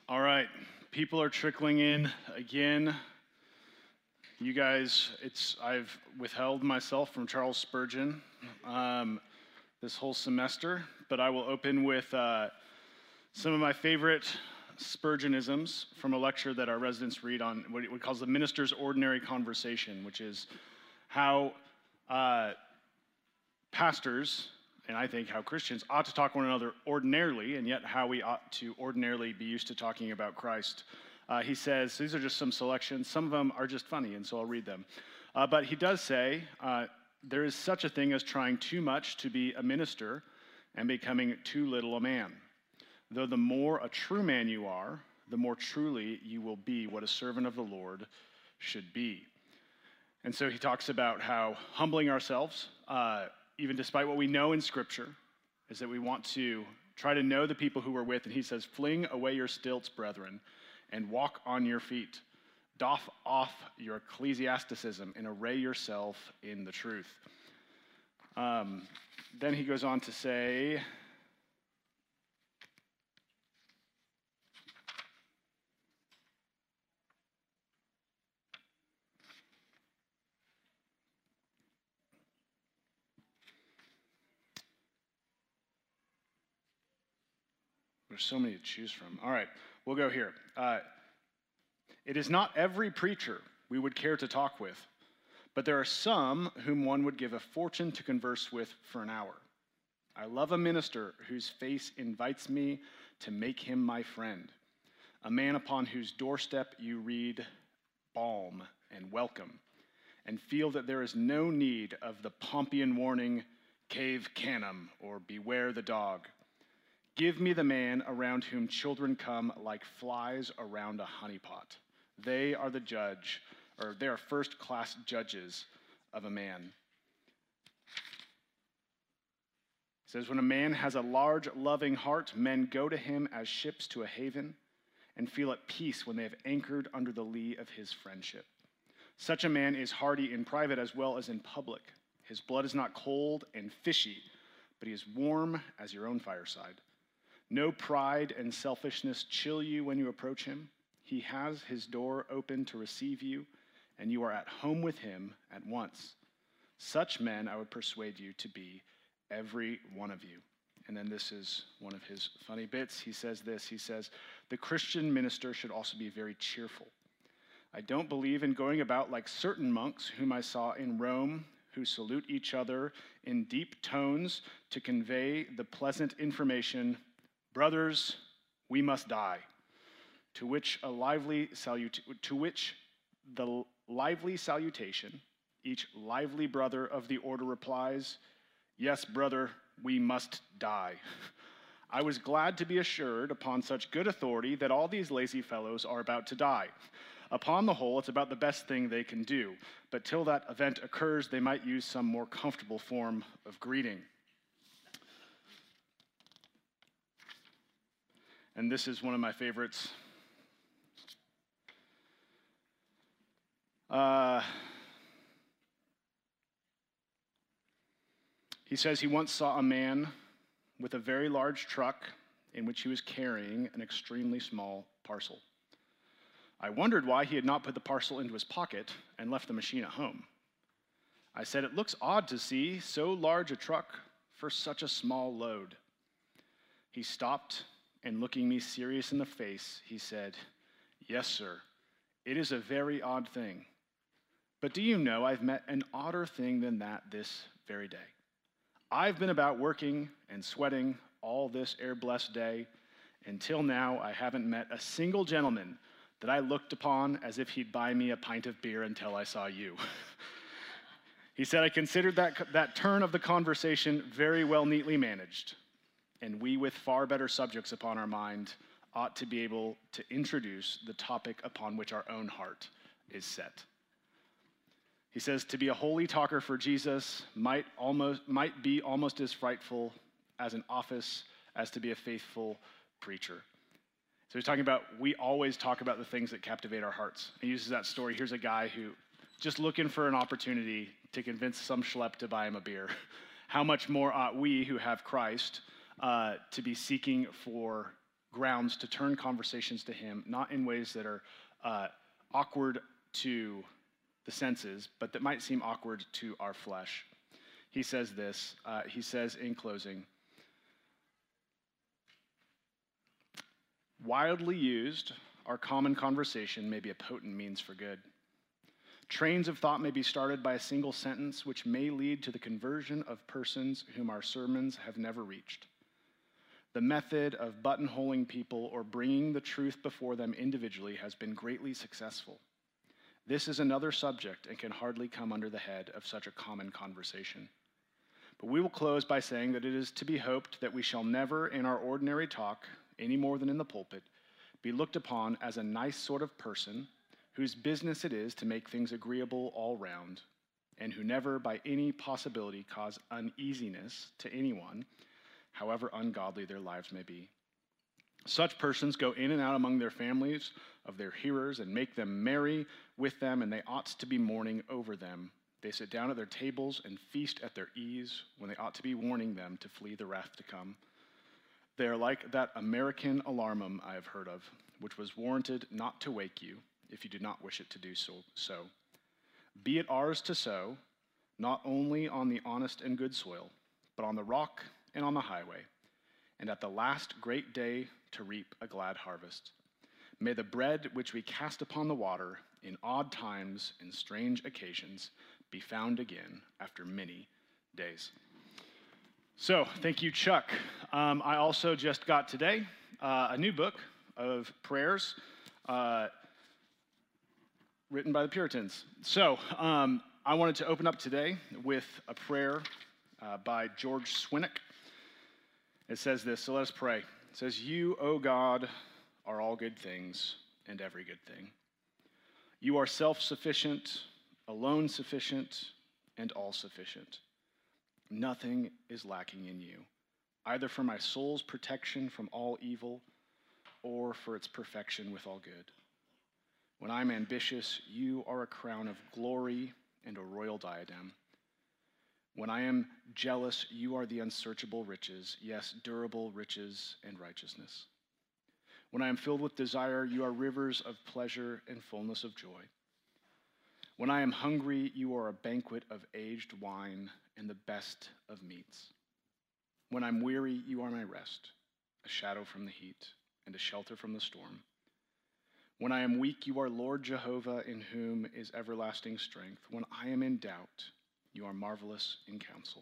All right, people are trickling in again. You guys, I've withheld myself from Charles Spurgeon this whole semester, but I will open with some of my favorite Spurgeonisms from a lecture that our residents read on what he calls the minister's ordinary conversation, which is how pastors, and I think how Christians ought to talk to one another ordinarily, and yet how we ought to ordinarily be used to talking about Christ. He says, these are just some selections. Some of them are just funny, and so I'll read them. But he does say, there is such a thing as trying too much to be a minister and becoming too little a man. Though the more a true man you are, the more truly you will be what a servant of the Lord should be. And so he talks about how humbling ourselves, even despite what we know in Scripture, is that we want to try to know the people who we're with. And he says, fling away your stilts, brethren, and walk on your feet. Doff off your ecclesiasticism and array yourself in the truth. Then he goes on to say, there's so many to choose from. All right, we'll go here. It is not every preacher we would care to talk with, but there are some whom one would give a fortune to converse with for an hour. I love a minister whose face invites me to make him my friend, a man upon whose doorstep you read balm and welcome, and feel that there is no need of the Pompeian warning, cave canem, or beware the dog. Give me the man around whom children come like flies around a honeypot. They are the judge, or they are first-class judges of a man. It says, when a man has a large, loving heart, men go to him as ships to a haven and feel at peace when they have anchored under the lee of his friendship. Such a man is hardy in private as well as in public. His blood is not cold and fishy, but he is warm as your own fireside. No pride and selfishness chill you when you approach him. He has his door open to receive you, and you are at home with him at once. Such men I would persuade you to be, every one of you. And then this is one of his funny bits. He says this, he says, the Christian minister should also be very cheerful. I don't believe in going about like certain monks whom I saw in Rome, who salute each other in deep tones to convey the pleasant information, brothers, we must die. To which the lively salutation, each lively brother of the order replies, yes, brother, we must die. I was glad to be assured upon such good authority that all these lazy fellows are about to die. Upon the whole, it's about the best thing they can do, but till that event occurs, they might use some more comfortable form of greeting. And this is one of my favorites. He says he once saw a man with a very large truck in which he was carrying an extremely small parcel. I wondered why he had not put the parcel into his pocket and left the machine at home. I said, it looks odd to see so large a truck for such a small load. He stopped, and looking me serious in the face, he said, yes, sir, it is a very odd thing. But do you know I've met an odder thing than that this very day? I've been about working and sweating all this air-blessed day. Until now, I haven't met a single gentleman that I looked upon as if he'd buy me a pint of beer until I saw you. He said, I considered that turn of the conversation very well neatly managed, and we with far better subjects upon our mind ought to be able to introduce the topic upon which our own heart is set. He says, to be a holy talker for Jesus might be almost as frightful as an office as to be a faithful preacher. So he's talking about, we always talk about the things that captivate our hearts. He uses that story. Here's a guy who just looking for an opportunity to convince some schlep to buy him a beer. How much more ought we who have Christ to be seeking for grounds to turn conversations to him, not in ways that are awkward to the senses, but that might seem awkward to our flesh. He says this, he says in closing, "Wildly used, our common conversation may be a potent means for good. Trains of thought may be started by a single sentence, which may lead to the conversion of persons whom our sermons have never reached. The method of buttonholing people or bringing the truth before them individually has been greatly successful. This is another subject and can hardly come under the head of such a common conversation. But we will close by saying that it is to be hoped that we shall never, in our ordinary talk, any more than in the pulpit, be looked upon as a nice sort of person whose business it is to make things agreeable all round, and who never by any possibility cause uneasiness to anyone, however ungodly their lives may be. Such persons go in and out among their families of their hearers and make them merry with them, and they ought to be mourning over them. They sit down at their tables and feast at their ease, when they ought to be warning them to flee the wrath to come. They are like that American alarmum I have heard of, which was warranted not to wake you, if you do not wish it to do so. Be it ours to sow, not only on the honest and good soil, but on the rock and on the highway, and at the last great day to reap a glad harvest. May the bread which we cast upon the water in odd times and strange occasions be found again after many days." So, thank you, Chuck. I also just got today a new book of prayers written by the Puritans. So, I wanted to open up today with a prayer by George Swinnock. It says this, so let us pray. It says, "You, O God, are all good things and every good thing. You are self-sufficient, alone sufficient, and all-sufficient. Nothing is lacking in you, either for my soul's protection from all evil or for its perfection with all good. When I'm ambitious, you are a crown of glory and a royal diadem. When I am jealous, you are the unsearchable riches, yes, durable riches and righteousness. When I am filled with desire, you are rivers of pleasure and fullness of joy. When I am hungry, you are a banquet of aged wine and the best of meats. When I'm weary, you are my rest, a shadow from the heat and a shelter from the storm. When I am weak, you are Lord Jehovah, in whom is everlasting strength. When I am in doubt, you are marvelous in counsel.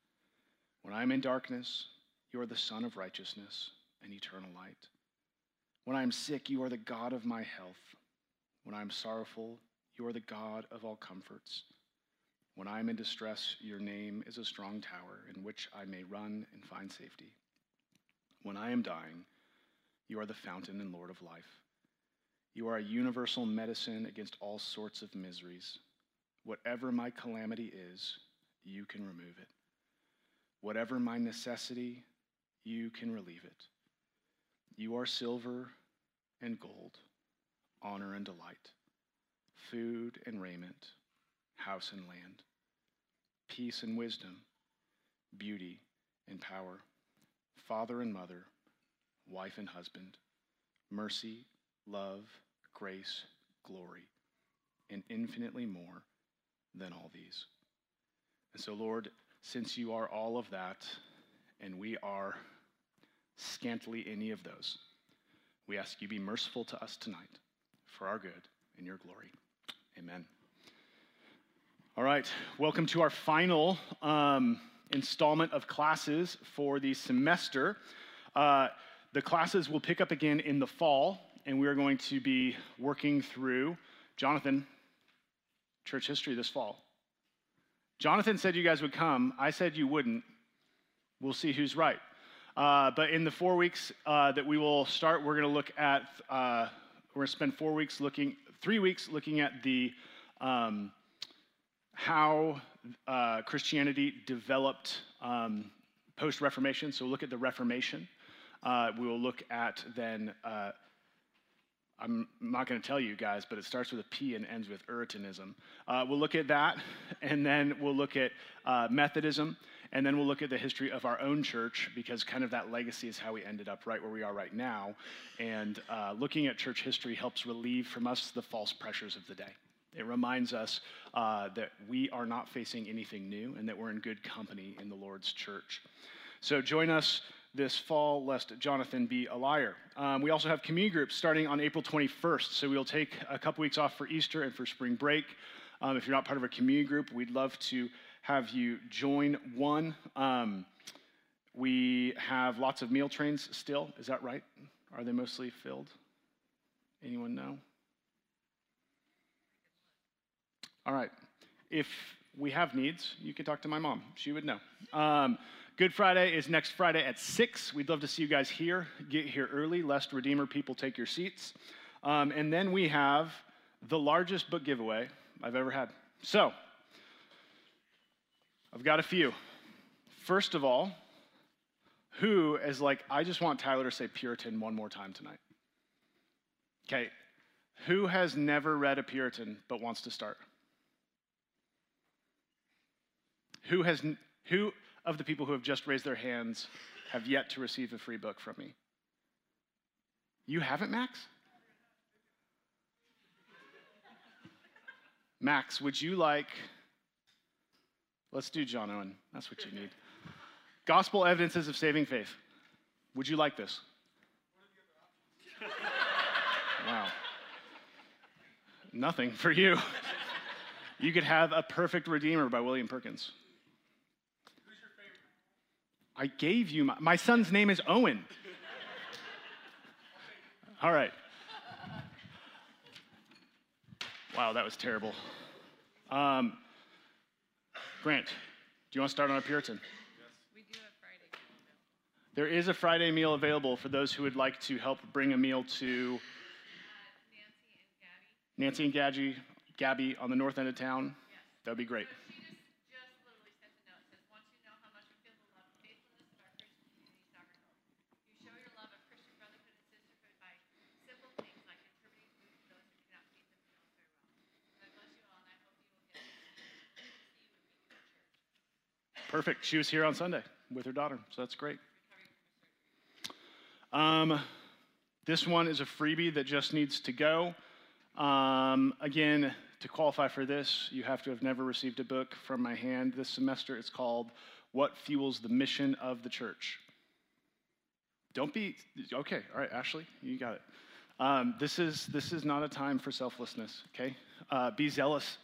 When I am in darkness, you are the Son of righteousness and eternal light. When I am sick, you are the God of my health. When I am sorrowful, you are the God of all comforts. When I am in distress, your name is a strong tower in which I may run and find safety. When I am dying, you are the fountain and Lord of life. You are a universal medicine against all sorts of miseries. Whatever my calamity is, you can remove it. Whatever my necessity, you can relieve it. You are silver and gold, honor and delight, food and raiment, house and land, peace and wisdom, beauty and power, father and mother, wife and husband, mercy, love, grace, glory, and infinitely more than all these. And so, Lord, since you are all of that, and we are scantily any of those, we ask you be merciful to us tonight for our good and your glory. Amen. All right, welcome to our final installment of classes for the semester. The classes will pick up again in the fall, and we are going to be working through, Jonathan, church history this fall. Jonathan said you guys would come. I said you wouldn't. We'll see who's right. But in the 4 weeks that we will start, we're going to look at, we're going to spend 3 weeks looking at the how Christianity developed post-Reformation. So we'll look at the Reformation. We will look at then, I'm not going to tell you guys, but it starts with a P and ends with Puritanism. We'll look at that, and then we'll look at Methodism. And then we'll look at the history of our own church, because kind of that legacy is how we ended up right where we are right now. And looking at church history helps relieve from us the false pressures of the day. It reminds us that we are not facing anything new and that we're in good company in the Lord's church. So join us this fall, lest Jonathan be a liar. We also have community groups starting on April 21st. So we'll take a couple weeks off for Easter and for spring break. If you're not part of a community group, we'd love to have you join one. We have lots of meal trains still. Is that right? Are they mostly filled? Anyone know? All right. If we have needs, you can talk to my mom. She would know. Good Friday is next Friday at 6. We'd love to see you guys here. Get here early, lest Redeemer people take your seats. And then we have the largest book giveaway I've ever had. So, I've got a few. First of all, who is like, I just want Tyler to say Puritan one more time tonight? Okay. Who has never read a Puritan but wants to start? Who of the people who have just raised their hands have yet to receive a free book from me? You haven't, Max? Max, would you like, let's do John Owen. That's what you need. Gospel Evidences of Saving Faith. Would you like this? Wow. Nothing for you. You could have A Perfect Redeemer by William Perkins. I gave you my son's name is Owen. All right. Wow, that was terrible. Grant, do you want to start on a Puritan? Yes. We do have Friday meal. There is a Friday meal available for those who would like to help bring a meal to Nancy and Gabby on the north end of town. Yes. That would be great. So she just literally sent a note. It says, want you to know how much we feel the love and faithfulness of our Christian community sovereign hope. You show your love of Christian brotherhood and sisterhood by simple things like contributing food to those who cannot feed themselves very well. God bless you all, and I hope you will get to see you and meet you at church. Perfect. She was here on Sunday with her daughter, so that's great. This one is a freebie that just needs to go. Again, to qualify for this, you have to have never received a book from my hand this semester. It's called What Fuels the Mission of the Church. Okay, all right, Ashley, you got it. This is not a time for selflessness, okay? Be zealous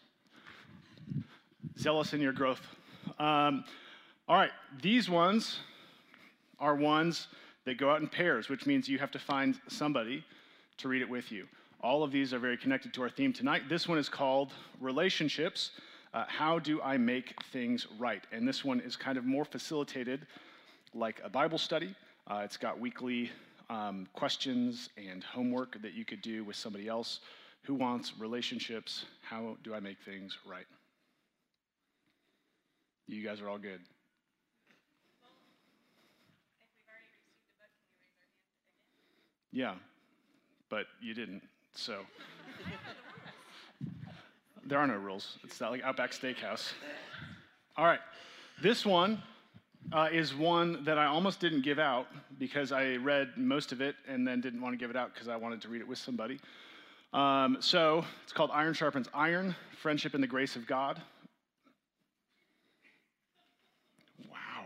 in your growth. All right, these ones are ones that go out in pairs, which means you have to find somebody to read it with you. All of these are very connected to our theme tonight. This one is called Relationships, How Do I Make Things Right? And this one is kind of more facilitated like a Bible study. It's got weekly questions and homework that you could do with somebody else who wants relationships. How do I make things right? You guys are all good. If we've already received a book, can we raise our hand again? Yeah, but you didn't, so. There are no rules. It's not like Outback Steakhouse. All right, this one is one that I almost didn't give out because I read most of it and then didn't want to give it out because I wanted to read it with somebody. So it's called Iron Sharpens Iron, Friendship and the Grace of God. Wow.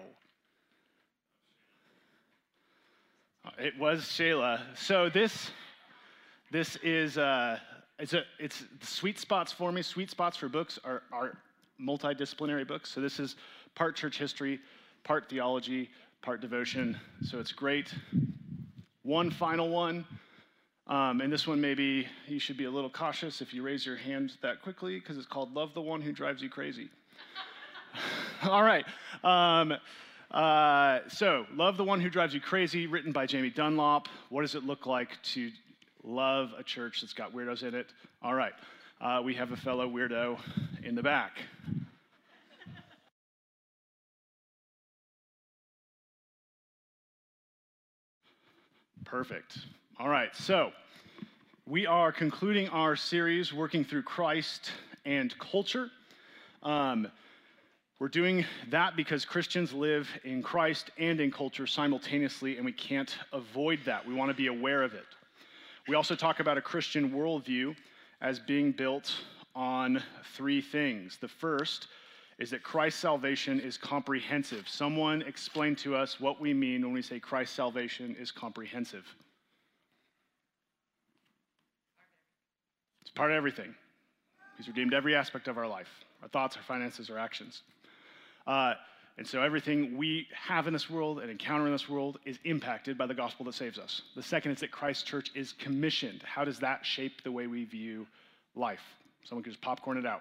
It was Shayla. So this is it's the sweet spots for me. Sweet spots for books are multidisciplinary books. So this is part church history, part theology, part devotion. So it's great. One final one, and this one maybe you should be a little cautious if you raise your hand that quickly because it's called Love the One Who Drives You Crazy. All right. So Love the One Who Drives You Crazy, written by Jamie Dunlop. What does it look like to love a church that's got weirdos in it? All right. We have a fellow weirdo in the back. Perfect. All right. So we are concluding our series working through Christ and culture. We're doing that because Christians live in Christ and in culture simultaneously, and we can't avoid that. We want to be aware of it. We also talk about a Christian worldview as being built on three things. The first is that Christ's salvation is comprehensive. Someone explain to us what we mean when we say Christ's salvation is comprehensive. It's part of everything. He's redeemed every aspect of our life, our thoughts, our finances, our actions. And so everything we have in this world and encounter in this world is impacted by the gospel that saves us. The second is that Christ's church is commissioned. How does that shape the way we view life? Someone can just popcorn it out.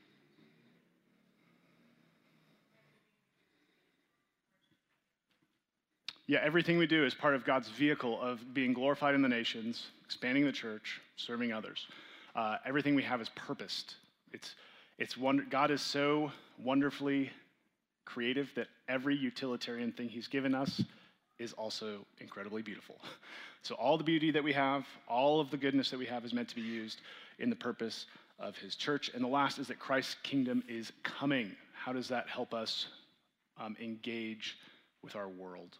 Yeah, everything we do is part of God's vehicle of being glorified in the nations, expanding the church, serving others. Everything we have is purposed. God is so wonderfully creative that every utilitarian thing he's given us is also incredibly beautiful. So all the beauty that we have, all of the goodness that we have is meant to be used in the purpose of his church. And the last is that Christ's kingdom is coming. How does that help us engage with our world?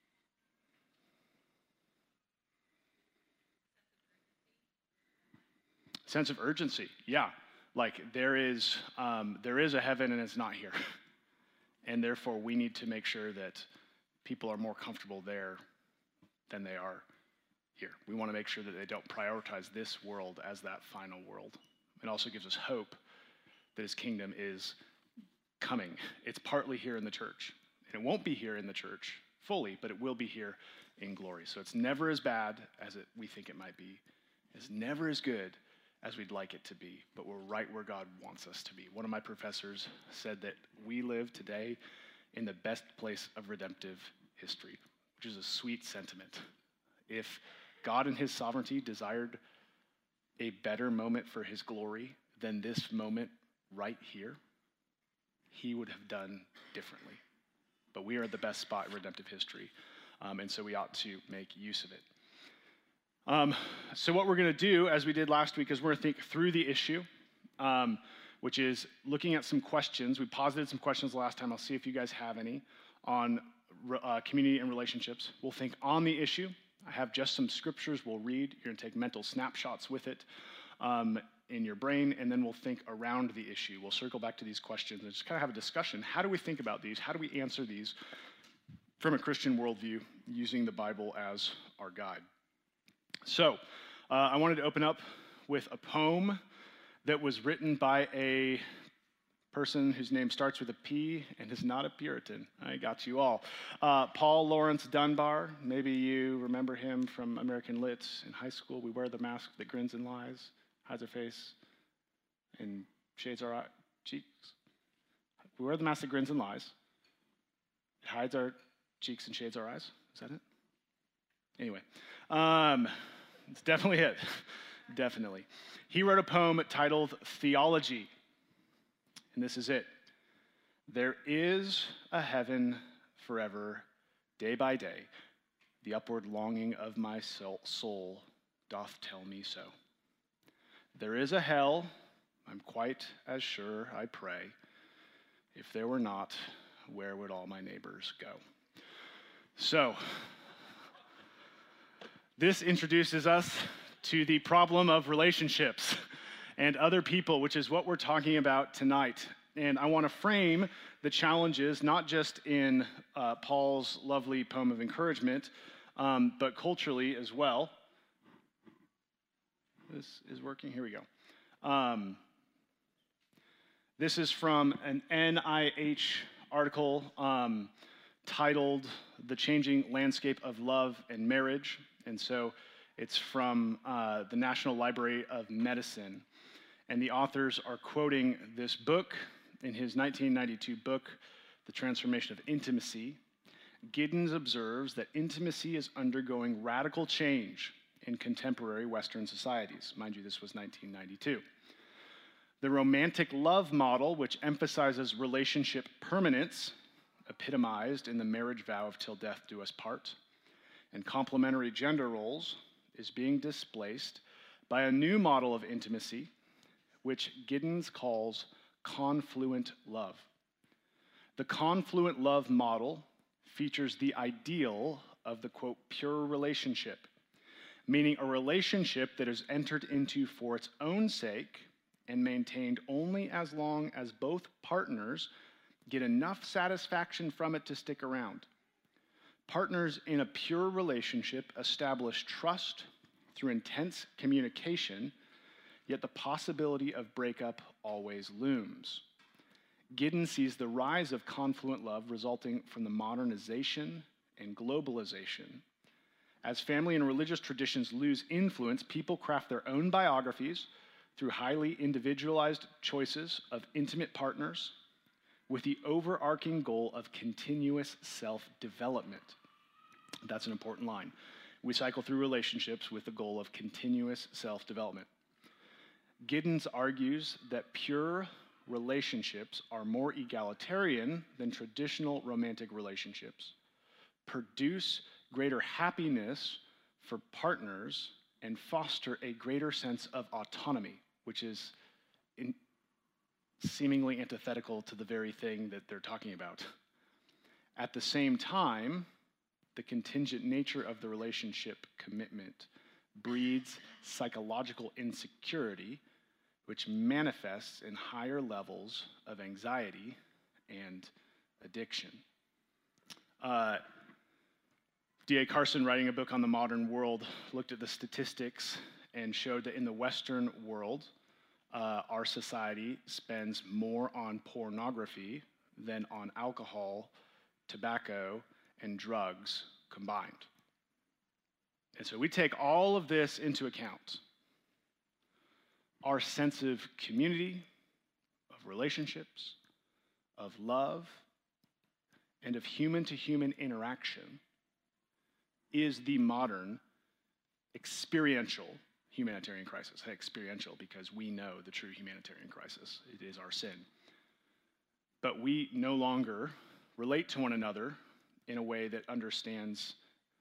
Sense of urgency, yeah. Like there is a heaven and it's not here. And therefore, we need to make sure that people are more comfortable there than they are here. We want to make sure that they don't prioritize this world as that final world. It also gives us hope that his kingdom is coming. It's partly here in the church. And it won't be here in the church fully, but it will be here in glory. So it's never as bad as we think it might be. It's never as good as we'd like it to be, but we're right where God wants us to be. One of my professors said that we live today in the best place of redemptive history, which is a sweet sentiment. If God in his sovereignty desired a better moment for his glory than this moment right here, he would have done differently. But we are at the best spot in redemptive history, and so we ought to make use of it. So what we're going to do, as we did last week, is we're going to think through the issue, which is looking at some questions. We posited some questions last time. I'll see if you guys have any on community and relationships. We'll think on the issue. I have just some scriptures we'll read. You're going to take mental snapshots with it in your brain, and then we'll think around the issue. We'll circle back to these questions and just kind of have a discussion. How do we think about these? How do we answer these from a Christian worldview using the Bible as our guide? So, I wanted to open up with a poem that was written by a person whose name starts with a P and is not a Puritan. I got you all. Paul Laurence Dunbar. Maybe you remember him from American Lit in high school. We wear the mask that grins and lies, hides our face, and shades our cheeks. We wear the mask that grins and lies. It hides our cheeks and shades our eyes. Is that it? Anyway. It's definitely it. Definitely. He wrote a poem titled Theology. And this is it. There is a heaven forever, day by day. The upward longing of my soul doth tell me so. There is a hell, I'm quite as sure, I pray. If there were not, where would all my neighbors go? So, this introduces us to the problem of relationships and other people, which is what we're talking about tonight. And I want to frame the challenges, not just in Paul's lovely poem of encouragement, but culturally as well. This is working. Here we go. This is from an NIH article titled The Changing Landscape of Love and Marriage. And so it's from the National Library of Medicine. And the authors are quoting this book in his 1992 book, The Transformation of Intimacy. Giddens observes that intimacy is undergoing radical change in contemporary Western societies. Mind you, this was 1992. The romantic love model, which emphasizes relationship permanence, epitomized in the marriage vow of till death do us part, and complementary gender roles, is being displaced by a new model of intimacy, which Giddens calls confluent love. The confluent love model features the ideal of the, quote, pure relationship, meaning a relationship that is entered into for its own sake and maintained only as long as both partners get enough satisfaction from it to stick around. Partners in a pure relationship establish trust through intense communication, yet the possibility of breakup always looms. Giddens sees the rise of confluent love resulting from the modernization and globalization. As family and religious traditions lose influence, people craft their own biographies through highly individualized choices of intimate partners with the overarching goal of continuous self-development. That's an important line. We cycle through relationships with the goal of continuous self-development. Giddens argues that pure relationships are more egalitarian than traditional romantic relationships, produce greater happiness for partners, and foster a greater sense of autonomy, which is seemingly antithetical to the very thing that they're talking about. At the same time, the contingent nature of the relationship commitment breeds psychological insecurity, which manifests in higher levels of anxiety and addiction. D.A. Carson, writing a book on the modern world, looked at the statistics and showed that in the Western world, our society spends more on pornography than on alcohol, tobacco, and drugs combined. And so we take all of this into account. Our sense of community, of relationships, of love, and of human-to-human interaction is the modern experiential humanitarian crisis. I say experiential because we know the true humanitarian crisis. It is our sin. But we no longer relate to one another in a way that understands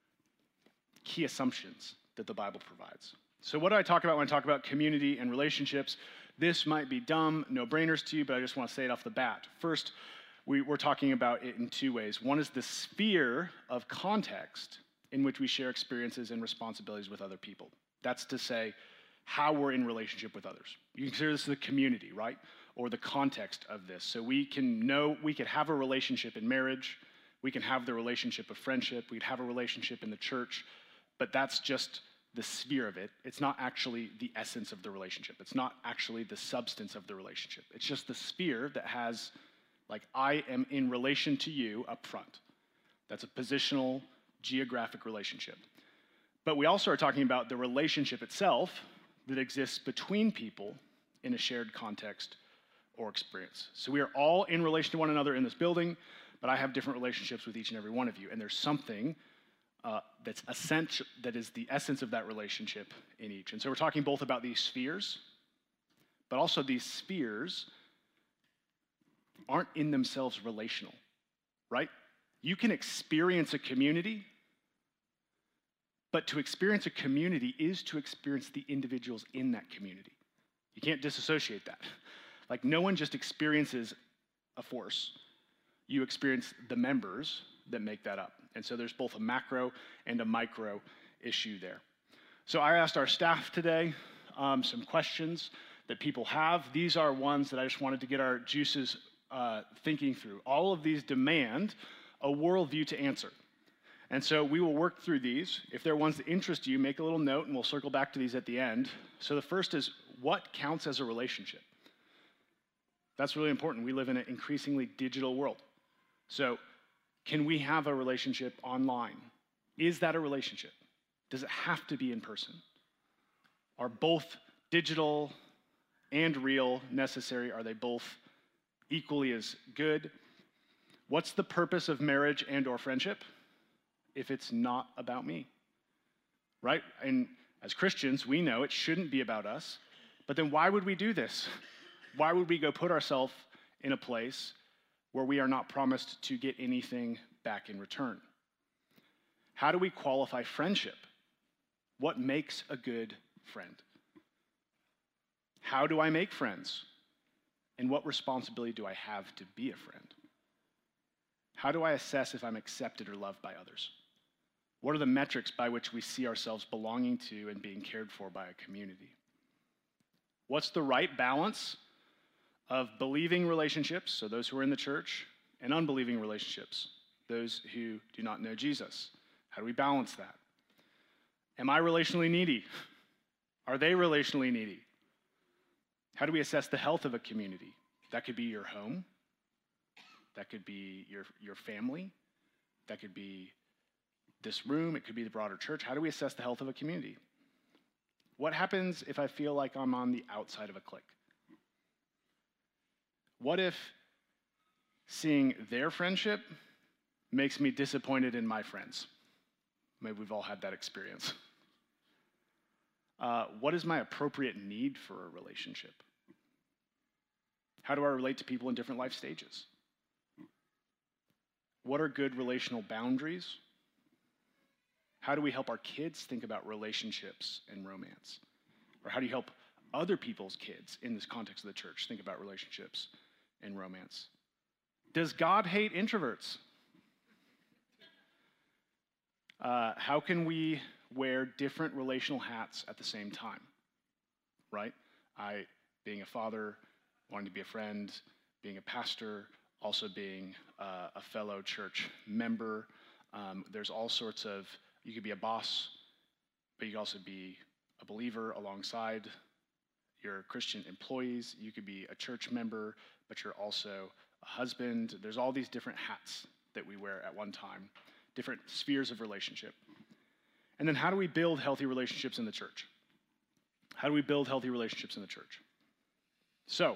key assumptions that the Bible provides. So what do I talk about when I talk about community and relationships? This might be dumb, no-brainers to you, but I just want to say it off the bat. First, we're talking about it in two ways. One is the sphere of context in which we share experiences and responsibilities with other people. That's to say, how we're in relationship with others. You consider this the community, right? Or the context of this. So we could have a relationship in marriage, we can have the relationship of friendship, we'd have a relationship in the church, but that's just the sphere of it. It's not actually the essence of the relationship. It's not actually the substance of the relationship. It's just the sphere that has, like, I am in relation to you up front. That's a positional, geographic relationship. But we also are talking about the relationship itself that exists between people in a shared context or experience. So we are all in relation to one another in this building, but I have different relationships with each and every one of you, and there's something that's essential, that is the essence of that relationship in each. And so we're talking both about these spheres, but also these spheres aren't in themselves relational, right? You can experience a community, but to experience a community is to experience the individuals in that community. You can't disassociate that. Like, no one just experiences a force. You experience the members that make that up. And so there's both a macro and a micro issue there. So I asked our staff today some questions that people have. These are ones that I just wanted to get our juices thinking through. All of these demand a worldview to answer. And so we will work through these. If there are ones that interest you, make a little note, and we'll circle back to these at the end. So the first is, what counts as a relationship? That's really important. We live in an increasingly digital world. So can we have a relationship online? Is that a relationship? Does it have to be in person? Are both digital and real necessary? Are they both equally as good? What's the purpose of marriage and or friendship if it's not about me, right? And as Christians, we know it shouldn't be about us, but then why would we do this? Why would we go put ourselves in a place where we are not promised to get anything back in return? How do we qualify friendship? What makes a good friend? How do I make friends? And what responsibility do I have to be a friend? How do I assess if I'm accepted or loved by others? What are the metrics by which we see ourselves belonging to and being cared for by a community? What's the right balance of believing relationships, so those who are in the church, and unbelieving relationships, those who do not know Jesus? How do we balance that? Am I relationally needy? Are they relationally needy? How do we assess the health of a community? That could be your home. That could be your family. That could be this room. It could be the broader church. How do we assess the health of a community? What happens if I feel like I'm on the outside of a clique? What if seeing their friendship makes me disappointed in my friends? Maybe we've all had that experience. What is my appropriate need for a relationship? How do I relate to people in different life stages? What are good relational boundaries? How do we help our kids think about relationships and romance? Or how do you help other people's kids in this context of the church think about relationships and romance? Does God hate introverts? How can we wear different relational hats at the same time, right? I, being a father, wanting to be a friend, being a pastor, also being a fellow church member. There's all sorts of, you could be a boss, but you could also be a believer alongside your Christian employees. You could be a church member, but you're also a husband. There's all these different hats that we wear at one time, different spheres of relationship. And then how do we build healthy relationships in the church? How do we build healthy relationships in the church? So,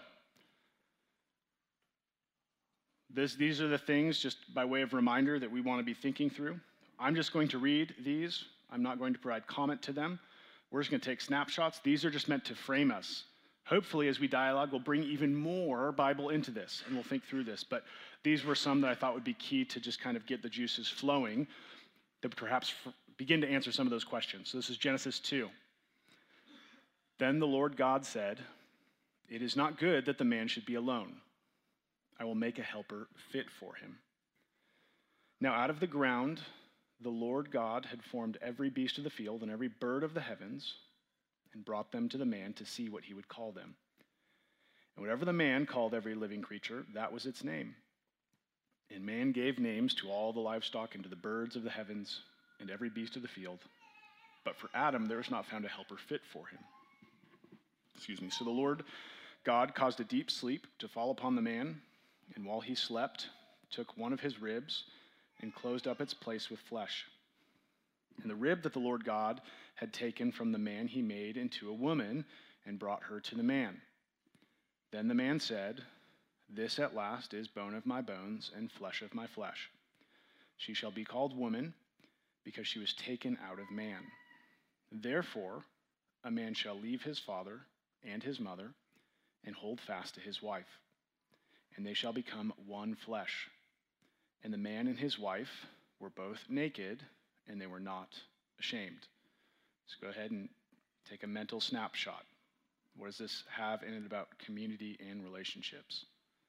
these are the things, just by way of reminder, that we want to be thinking through. I'm just going to read these. I'm not going to provide comment to them. We're just going to take snapshots. These are just meant to frame us. Hopefully, as we dialogue, we'll bring even more Bible into this, and we'll think through this. But these were some that I thought would be key to just kind of get the juices flowing, that perhaps begin to answer some of those questions. So this is Genesis 2. Then the Lord God said, "It is not good that the man should be alone. I will make a helper fit for him." Now out of the ground the Lord God had formed every beast of the field and every bird of the heavens, and brought them to the man to see what he would call them. And whatever the man called every living creature, that was its name. And man gave names to all the livestock and to the birds of the heavens and every beast of the field. But for Adam there was not found a helper fit for him. So the Lord God caused a deep sleep to fall upon the man, and while he slept, took one of his ribs and closed up its place with flesh. And the rib that the Lord God had taken from the man he made into a woman and brought her to the man. Then the man said, "This at last is bone of my bones and flesh of my flesh. She shall be called woman, because she was taken out of man. Therefore, a man shall leave his father and his mother and hold fast to his wife, and they shall become one flesh. And the man and his wife were both naked, and they were not ashamed." Let's go ahead and take a mental snapshot. What does this have in it about community and relationships?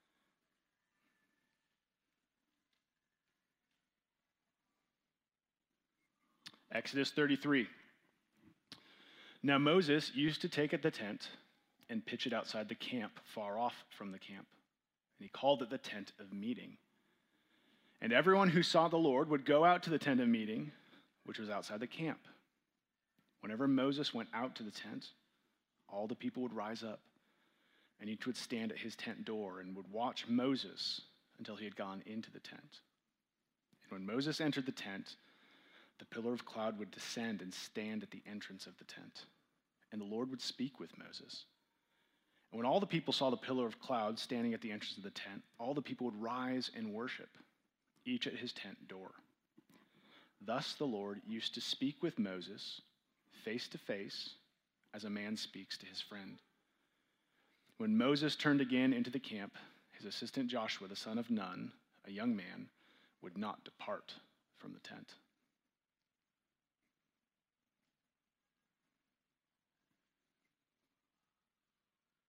Exodus 33. Now Moses used to take at the tent and pitch it outside the camp, far off from the camp. And he called it the tent of meeting. And everyone who saw the Lord would go out to the tent of meeting, which was outside the camp. Whenever Moses went out to the tent, all the people would rise up, and each would stand at his tent door and would watch Moses until he had gone into the tent. And when Moses entered the tent, the pillar of cloud would descend and stand at the entrance of the tent, and the Lord would speak with Moses. And when all the people saw the pillar of cloud standing at the entrance of the tent, all the people would rise and worship, each at his tent door. Thus the Lord used to speak with Moses face to face, as a man speaks to his friend. When Moses turned again into the camp, his assistant Joshua, the son of Nun, a young man, would not depart from the tent.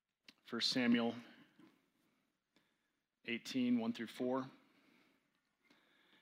First Samuel 18, 1 through 4.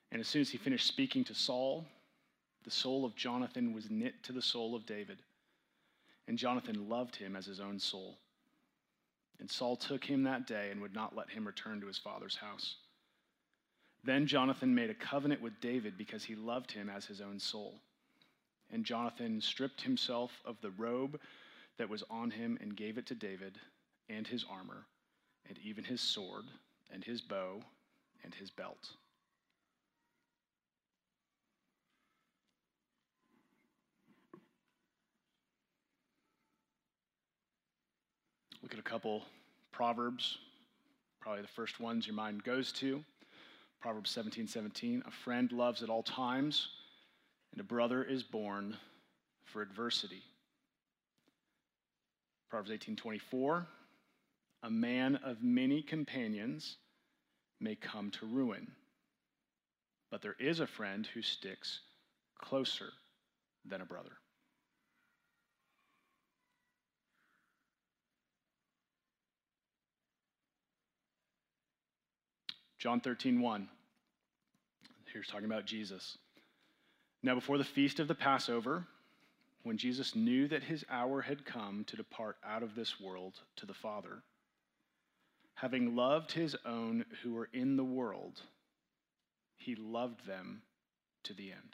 And as soon as he finished speaking to Saul, the soul of Jonathan was knit to the soul of David, and Jonathan loved him as his own soul. And Saul took him that day and would not let him return to his father's house. Then Jonathan made a covenant with David because he loved him as his own soul. And Jonathan stripped himself of the robe that was on him and gave it to David, and his armor, and even his sword, and his bow, and his belt. Look at a couple Proverbs, probably the first ones your mind goes to. Proverbs 17:17, a friend loves at all times, and a brother is born for adversity. Proverbs 18:24, a man of many companions may come to ruin, but there is a friend who sticks closer than a brother. John 13:1. Here's talking about Jesus. Now before the feast of the Passover, when Jesus knew that his hour had come to depart out of this world to the Father, having loved his own who were in the world, he loved them to the end.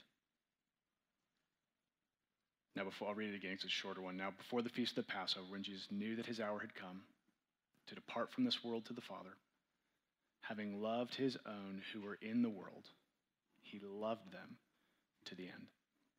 Now before, I'll read it again, it's a shorter one. Now before the feast of the Passover, when Jesus knew that his hour had come to depart from this world to the Father, having loved his own who were in the world, he loved them to the end.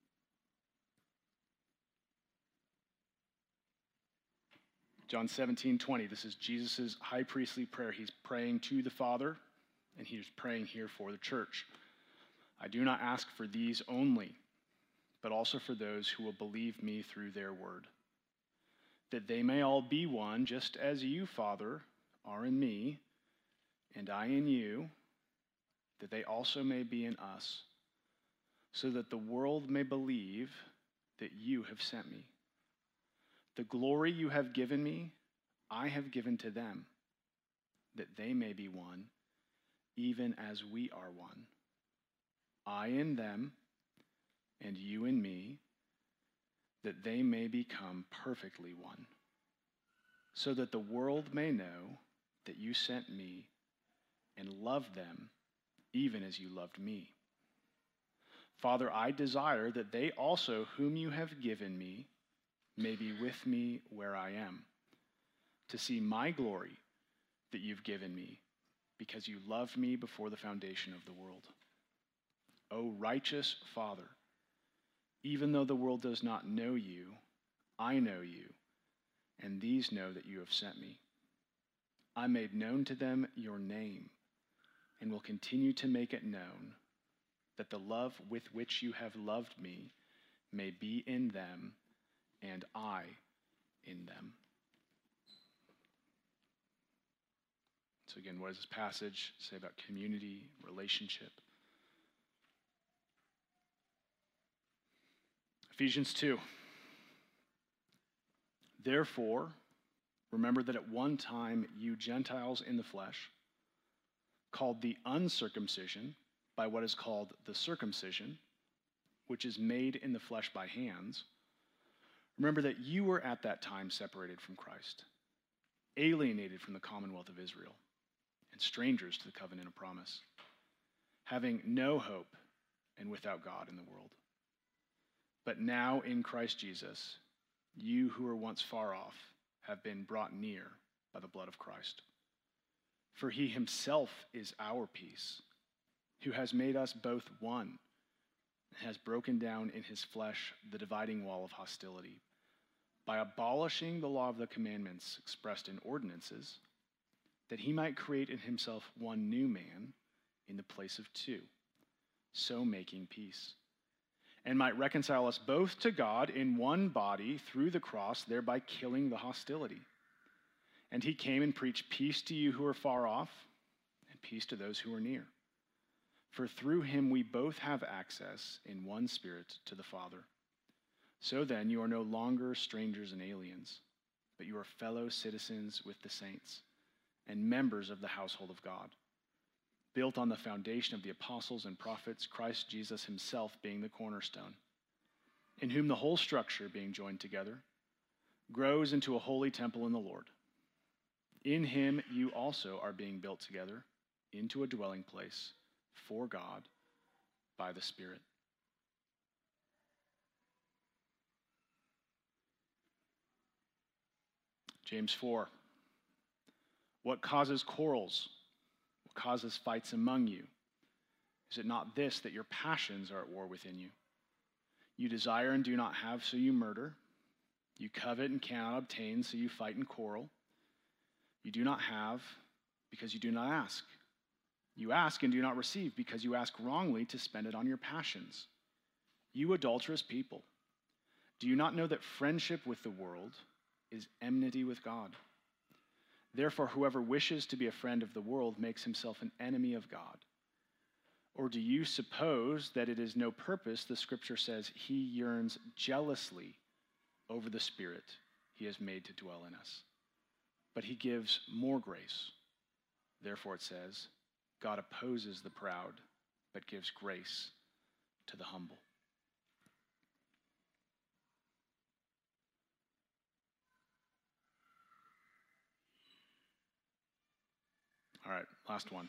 John 17:20, this is Jesus' high priestly prayer. He's praying to the Father, and he's praying here for the church. I do not ask for these only, but also for those who will believe me through their word, that they may all be one, just as you, Father, are in me, and I in you, that they also may be in us, so that the world may believe that you have sent me. The glory you have given me, I have given to them, that they may be one, even as we are one. I in them, and you in me, that they may become perfectly one, so that the world may know that you sent me and loved them, even as you loved me. Father, I desire that they also, whom you have given me, may be with me where I am, to see my glory that you've given me, because you loved me before the foundation of the world. O righteous Father, even though the world does not know you, I know you, and these know that you have sent me. I made known to them your name, and will continue to make it known, that the love with which you have loved me may be in them, and I in them. So again, what does this passage say about community, relationship? Ephesians 2. Therefore, remember that at one time you Gentiles in the flesh, called the uncircumcision by what is called the circumcision, which is made in the flesh by hands, remember that you were at that time separated from Christ, alienated from the commonwealth of Israel, and strangers to the covenant of promise, having no hope and without God in the world. But now in Christ Jesus, you who were once far off have been brought near by the blood of Christ. For he himself is our peace, who has made us both one, and has broken down in his flesh the dividing wall of hostility, by abolishing the law of the commandments expressed in ordinances, that he might create in himself one new man in the place of two, so making peace, and might reconcile us both to God in one body through the cross, thereby killing the hostility. And he came and preached peace to you who are far off, and peace to those who are near. For through him we both have access in one Spirit to the Father. So then you are no longer strangers and aliens, but you are fellow citizens with the saints and members of the household of God, built on the foundation of the apostles and prophets, Christ Jesus himself being the cornerstone, in whom the whole structure, being joined together, grows into a holy temple in the Lord. In him you also are being built together into a dwelling place for God by the Spirit. James 4. What causes quarrels? What causes fights among you? Is it not this, that your passions are at war within you? You desire and do not have, so you murder. You covet and cannot obtain, so you fight and quarrel. You do not have because you do not ask. You ask and do not receive because you ask wrongly to spend it on your passions. You adulterous people, do you not know that friendship with the world is enmity with God? Therefore, whoever wishes to be a friend of the world makes himself an enemy of God. Or do you suppose that it is no purpose the scripture says he yearns jealously over the Spirit he has made to dwell in us? But he gives more grace. Therefore it says, God opposes the proud, but gives grace to the humble. All right, last one.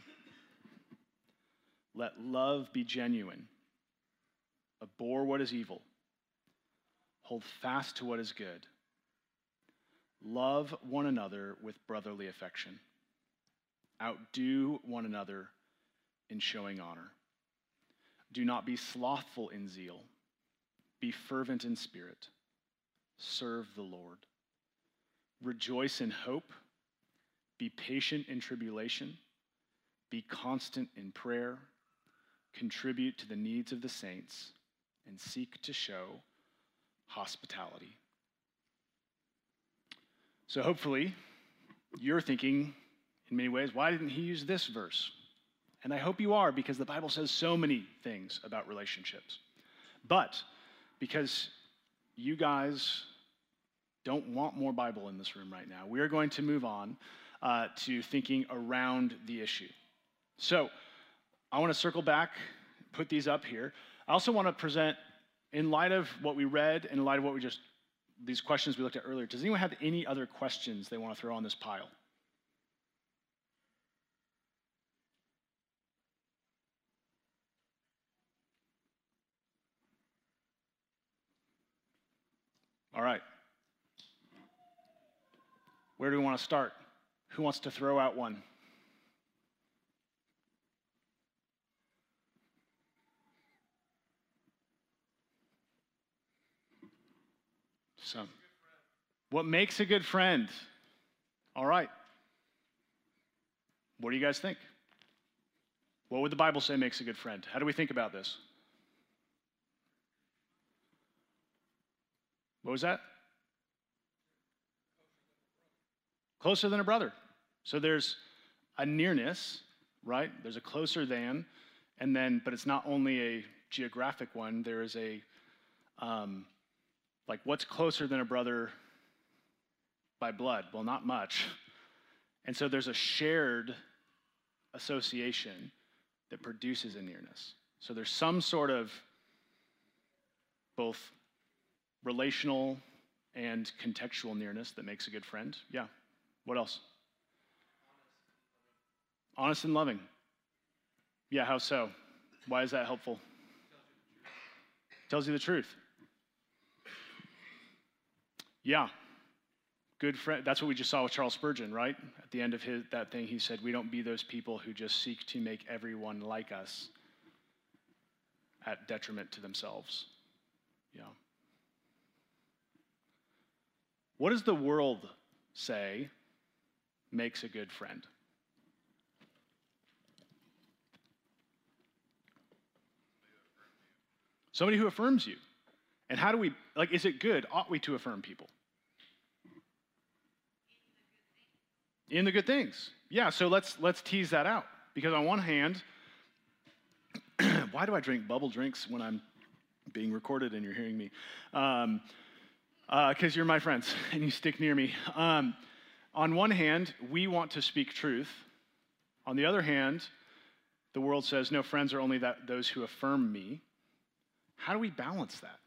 Let love be genuine. Abhor what is evil. Hold fast to what is good. Love one another with brotherly affection. Outdo one another in showing honor. Do not be slothful in zeal. Be fervent in spirit. Serve the Lord. Rejoice in hope. Be patient in tribulation. Be constant in prayer. Contribute to the needs of the saints. And seek to show hospitality. So hopefully, you're thinking, in many ways, why didn't he use this verse? And I hope you are, because the Bible says so many things about relationships. But because you guys don't want more Bible in this room right now, we are going to move on to thinking around the issue. So I want to circle back, put these up here. I also want to present, in light of what we read, in light of what we just, these questions we looked at earlier, does anyone have any other questions they want to throw on this pile? All right. Where do we want to start? Who wants to throw out one? Some. What makes a good friend? All right. What do you guys think? What would the Bible say makes a good friend? How do we think about this? What was that? Closer than a brother. So there's a nearness, right? There's a closer than, and then, but it's not only a geographic one. There is a, like, what's closer than a brother by blood? Well, not much. And so there's a shared association that produces a nearness. So there's some sort of both relational and contextual nearness that makes a good friend. Yeah. What else? Honest and loving. Yeah, how so? Why is that helpful? Tells you the truth. Yeah. Good friend. That's what we just saw with Charles Spurgeon, right? At the end of that thing, he said, we don't be those people who just seek to make everyone like us at detriment to themselves. Yeah. What does the world say makes a good friend? Somebody who affirms you. And how do we, like, is it good? Ought we to affirm people? In the good things. Yeah, so let's tease that out. Because on one hand, why do I drink bubble drinks when I'm being recorded and you're hearing me? Because you're my friends and you stick near me. On one hand, we want to speak truth. On the other hand, The world says, no, friends are only those who affirm me. How do we balance that?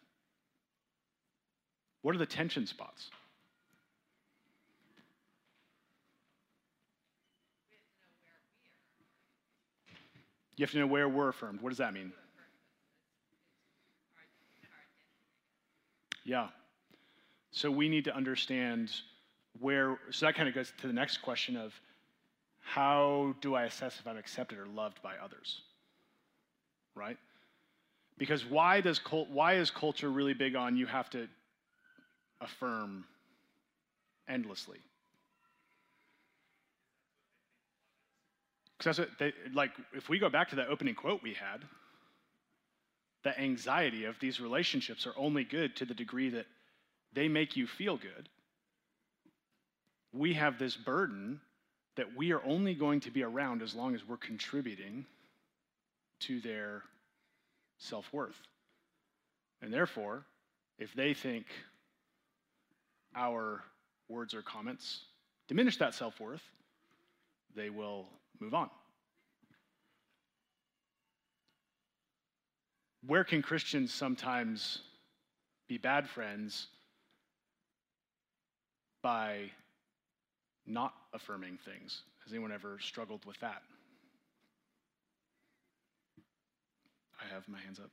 What are the tension spots? You have to know where we're affirmed. What does that mean? Yeah. So we need to understand where, so that kind of goes to the next question of how do I assess if I'm accepted or loved by others? Right? Because why is culture really big on you have to affirm endlessly? Because that's what like, if we go back to that opening quote we had, the anxiety of these relationships are only good to the degree that they make you feel good. We have this burden that we are only going to be around as long as we're contributing to their self-worth. And therefore, if they think our words or comments diminish that self-worth, they will move on. Where can Christians sometimes be bad friends? By not affirming things. Has anyone ever struggled with that? I have my hands up.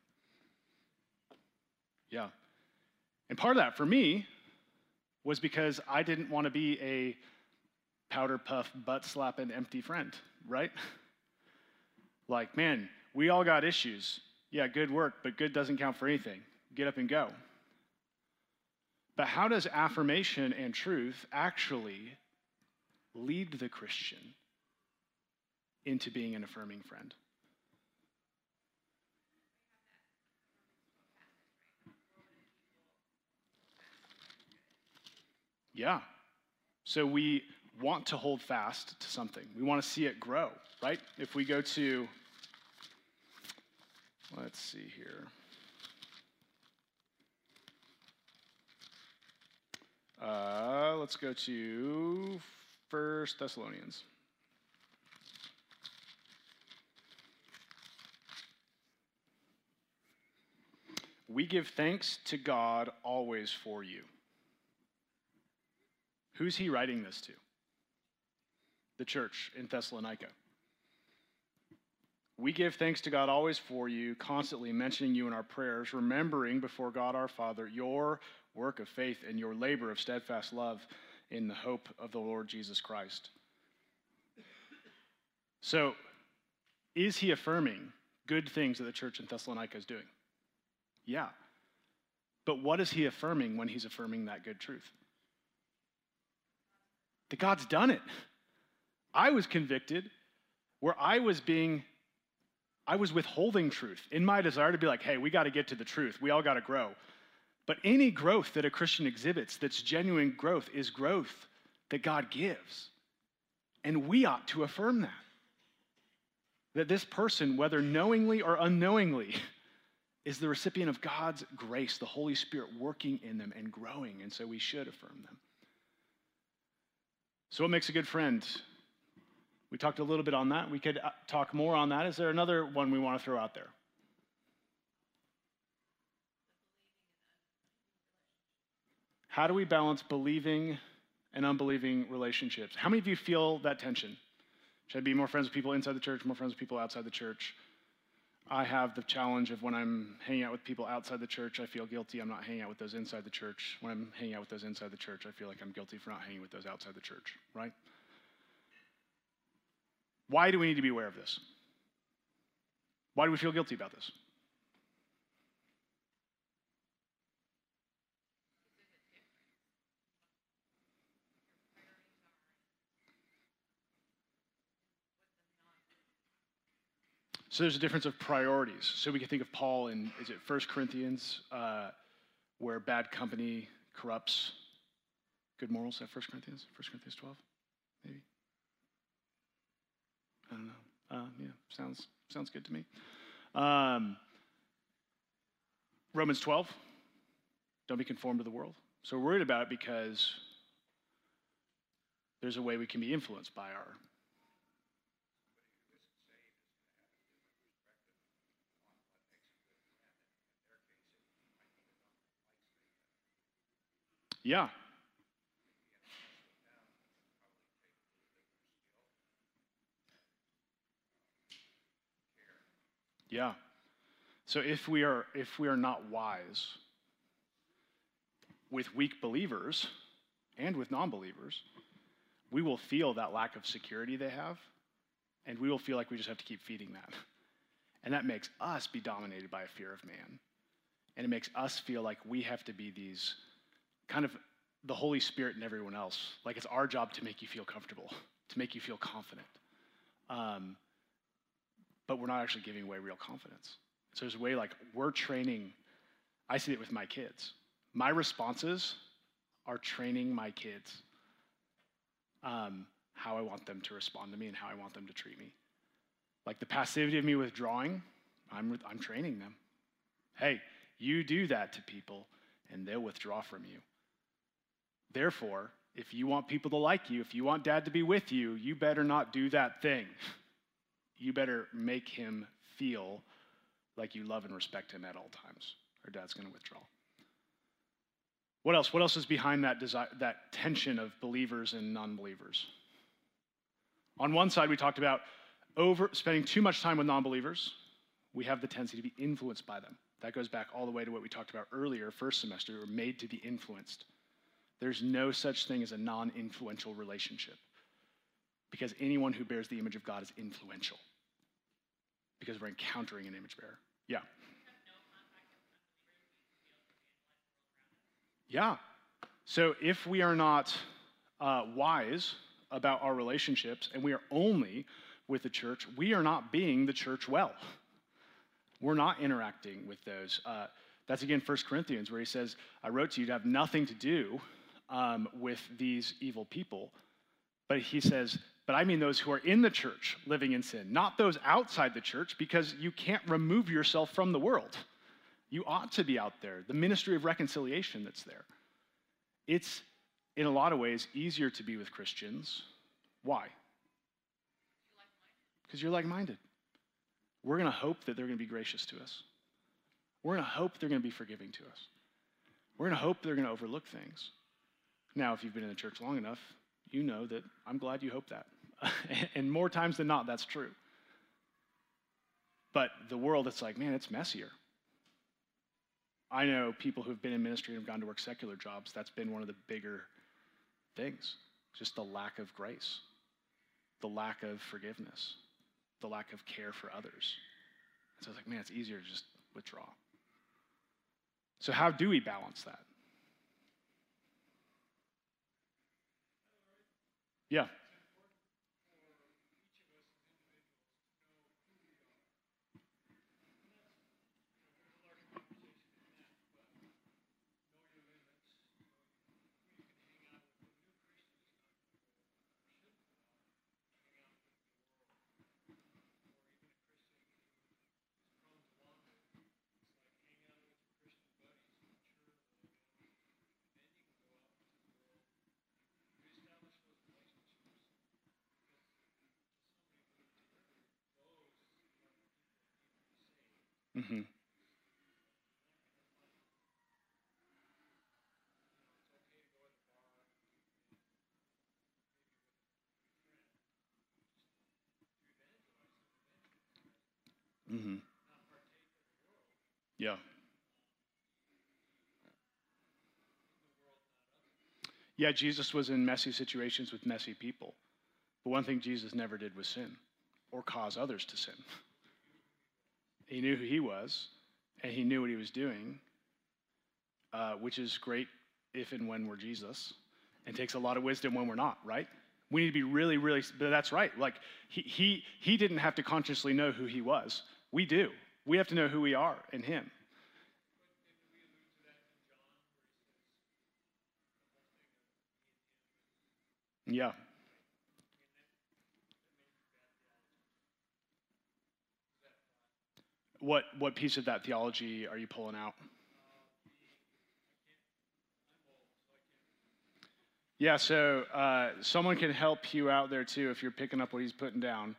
Yeah. And part of that for me was because I didn't want to be a powder puff, butt slapping, empty friend, right? Like, man, we all got issues. Yeah, good work, but good doesn't count for anything. Get up and go. But how does affirmation and truth actually lead the Christian into being an affirming friend? Yeah. So we want to hold fast to something. We want to see it grow, right? If we go to, let's see here. Let's go to 1 Thessalonians. We give thanks to God always for you. Who's he writing this to? The church in Thessalonica. We give thanks to God always for you, constantly mentioning you in our prayers, remembering before God our Father your work of faith and your labor of steadfast love in the hope of the Lord Jesus Christ. So, is he affirming good things that the church in Thessalonica is doing? Yeah. But what is he affirming when he's affirming that good truth? That God's done it. I was convicted where I was withholding truth in my desire to be like, hey, we got to get to the truth. We all got to grow. But any growth that a Christian exhibits that's genuine growth is growth that God gives. And we ought to affirm that. That this person, whether knowingly or unknowingly, is the recipient of God's grace, the Holy Spirit working in them and growing. And so we should affirm them. So what makes a good friend? We talked a little bit on that. We could talk more on that. Is there another one we want to throw out there? How do we balance believing and unbelieving relationships? How many of you feel that tension? Should I be more friends with people inside the church, more friends with people outside the church? I have the challenge of when I'm hanging out with people outside the church, I feel guilty I'm not hanging out with those inside the church. When I'm hanging out with those inside the church, I feel like I'm guilty for not hanging with those outside the church, right? Why do we need to be aware of this? Why do we feel guilty about this? So there's a difference of priorities. So we can think of Paul in, is it 1 Corinthians, where bad company corrupts good morals? Is that 1 Corinthians? 1 Corinthians 12, maybe? I don't know. Yeah, sounds good to me. Romans 12, don't be conformed to the world. So we're worried about it because there's a way we can be influenced by our... Yeah. Yeah. So if we are not wise with weak believers and with non-believers, we will feel that lack of security they have, and we will feel like we just have to keep feeding that. And that makes us be dominated by a fear of man. And it makes us feel like we have to be these kind of the Holy Spirit and everyone else. Like it's our job to make you feel comfortable, to make you feel confident. But we're not actually giving away real confidence. So there's a way like we're training, I see it with my kids. My responses are training my kids how I want them to respond to me and how I want them to treat me. Like the passivity of me withdrawing, I'm training them. Hey, you do that to people and they'll withdraw from you. Therefore, if you want people to like you, if you want dad to be with you, you better not do that thing. You better make him feel like you love and respect him at all times, or dad's going to withdraw. What else? What else is behind that that tension of believers and non-believers? On one side, we talked about spending too much time with non-believers. We have the tendency to be influenced by them. That goes back all the way to what we talked about earlier, first semester. We're made to be influenced. There's no such thing as a non-influential relationship, because anyone who bears the image of God is influential, because we're encountering an image bearer. Yeah. Yeah. So if we are not wise about our relationships and we are only with the church, we are not being the church well. We're not interacting with those. That's again 1 Corinthians, where he says, I wrote to you to have nothing to do with these evil people. But he says, but I mean those who are in the church living in sin, not those outside the church, because you can't remove yourself from the world. You ought to be out there. The ministry of reconciliation that's there. It's, in a lot of ways, easier to be with Christians. Why? Because you're like-minded. We're going to hope that they're going to be gracious to us. We're going to hope they're going to be forgiving to us. We're going to hope they're going to overlook things. Now, if you've been in the church long enough, you know that I'm glad you hope that. And more times than not, that's true. But the world, it's like, man, it's messier. I know people who've been in ministry and have gone to work secular jobs. That's been one of the bigger things. Just the lack of grace, the lack of forgiveness, the lack of care for others. So it's like, man, it's easier to just withdraw. So how do we balance that? Yeah. Mm-hmm. Mm-hmm. Yeah. Yeah, Jesus was in messy situations with messy people. But one thing Jesus never did was sin or cause others to sin. He knew who he was, and he knew what he was doing, which is great if and when we're Jesus, and takes a lot of wisdom when we're not, right? We need to be really, really, but that's right. Like, he didn't have to consciously know who he was. We do. We have to know who we are in him. Yeah. What piece of that theology are you pulling out? Yeah, so someone can help you out there too if you're picking up what he's putting down.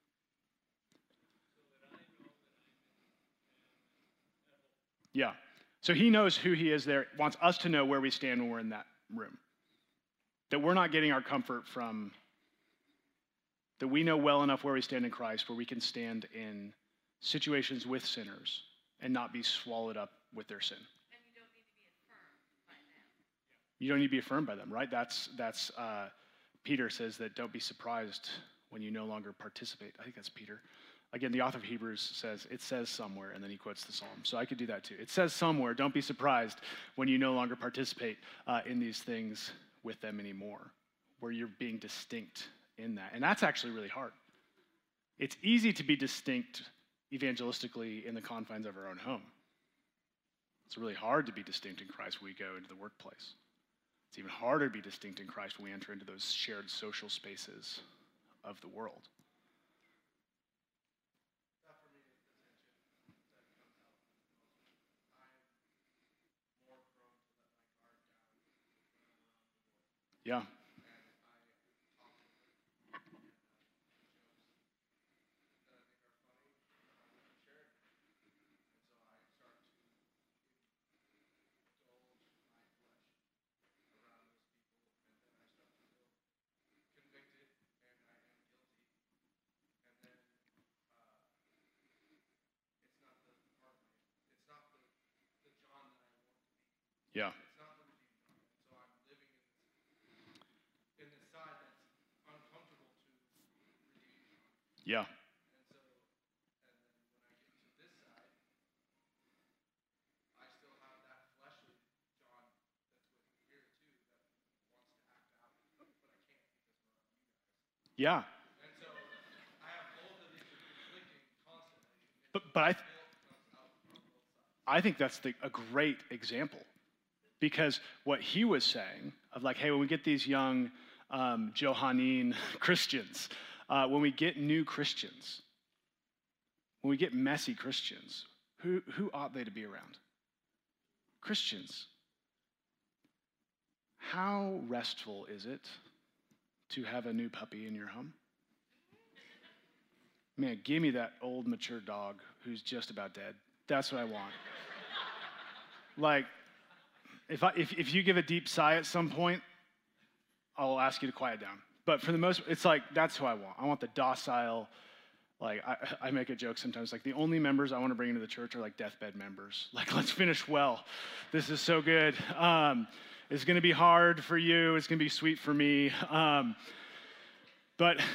Yeah. So he knows who he is there, wants us to know where we stand when we're in that room. That we're not getting our comfort from, that we know well enough where we stand in Christ, where we can stand in situations with sinners and not be swallowed up with their sin. And you don't need to be affirmed by them. You don't need to be affirmed by them, right? That's Peter says that don't be surprised when you no longer participate. I think that's Peter. Again, the author of Hebrews says, it says somewhere, and then he quotes the Psalm. So I could do that too. It says somewhere, don't be surprised when you no longer participate in these things with them anymore, where you're being distinct in that. And that's actually really hard. It's easy to be distinct evangelistically in the confines of our own home. It's really hard to be distinct in Christ when we go into the workplace. It's even harder to be distinct in Christ when we enter into those shared social spaces of the world. Yeah. Yeah. Yeah. Yeah. But I think that's a great example, because what he was saying of like, hey, when we get these young Johannine Christians, when we get new Christians, when we get messy Christians, who ought they to be around? Christians. How restful is it to have a new puppy in your home? Man, give me that old mature dog who's just about dead. That's what I want. Like, if you give a deep sigh at some point, I'll ask you to quiet down. But for the most, it's like, that's who I want. I want the docile, like, I make a joke sometimes, like, the only members I want to bring into the church are like deathbed members. Like, let's finish well. This is so good. It's going to be hard for you. It's going to be sweet for me. But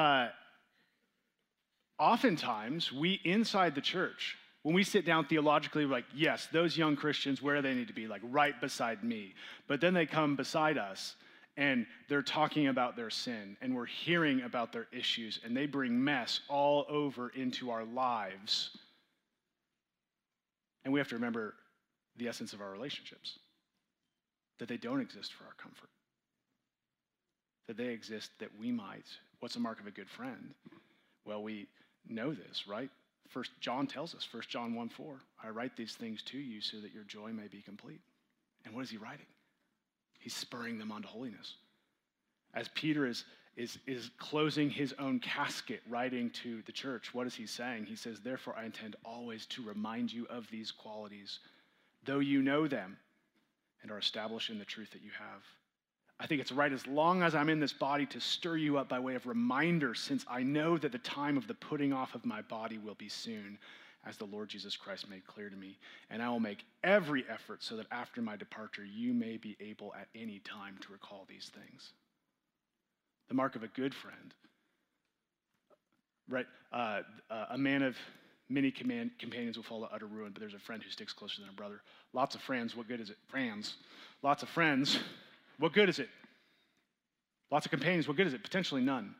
oftentimes, we inside the church, when we sit down theologically, we're like, yes, those young Christians, where do they need to be? Like, right beside me. But then they come beside us, and they're talking about their sin, and we're hearing about their issues, and they bring mess all over into our lives. And we have to remember the essence of our relationships, that they don't exist for our comfort, that they exist that we might. What's the mark of a good friend? Well, we know this, right? First John tells us, 1 John 1:4, I write these things to you so that your joy may be complete. And what is he writing? He's spurring them on to holiness. As Peter is closing his own casket, writing to the church, what is he saying? He says, therefore, I intend always to remind you of these qualities, though you know them and are established in the truth that you have. I think it's right, as long as I'm in this body, to stir you up by way of reminder, since I know that the time of the putting off of my body will be soon, as the Lord Jesus Christ made clear to me. And I will make every effort so that after my departure, you may be able at any time to recall these things. The mark of a good friend, right? A man of many companions will fall to utter ruin, but there's a friend who sticks closer than a brother. Lots of friends, what good is it? Friends. Lots of friends, what good is it? Lots of companions, what good is it? Potentially none.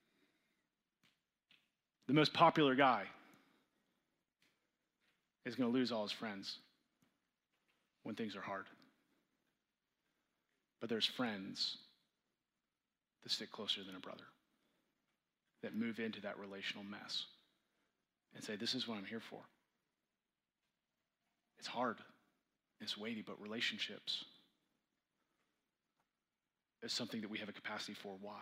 The most popular guy is going to lose all his friends when things are hard. But there's friends that stick closer than a brother, that move into that relational mess and say, this is what I'm here for. It's hard, it's weighty, but relationships is something that we have a capacity for. Why?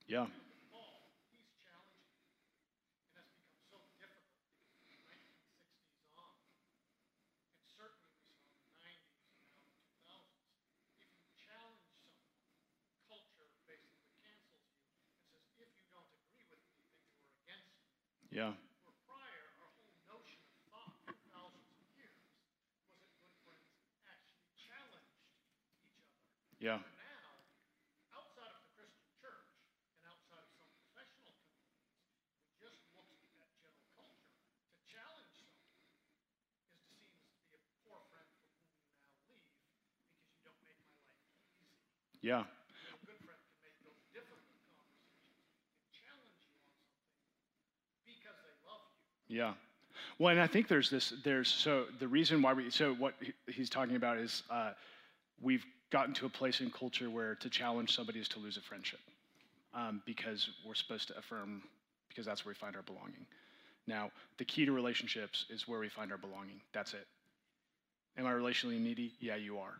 Yeah. Paul, he's challenging. And that's become so difficult because from the 1960s on, and certainly we saw in the 90s and now the 2000s, if you challenge someone, culture basically cancels you and says, if you don't agree with me, then you are against me. Yeah. Where prior, our whole notion of thought for thousands of years was that good friends actually challenged each other. Yeah. But now, outside of the Christian church and outside of some professional communities, we just look at general culture. To challenge someone is seen as to be a poor friend from whom you now leave because you don't make my life easy. Yeah. A good friend can make those difficult conversations and challenge you on something because they love you. Yeah. Well, and I think so the reason why what he's talking about is we've gotten to a place in culture where to challenge somebody is to lose a friendship because we're supposed to affirm, because that's where we find our belonging. Now, the key to relationships is where we find our belonging. That's it. Am I relationally needy? Yeah, you are.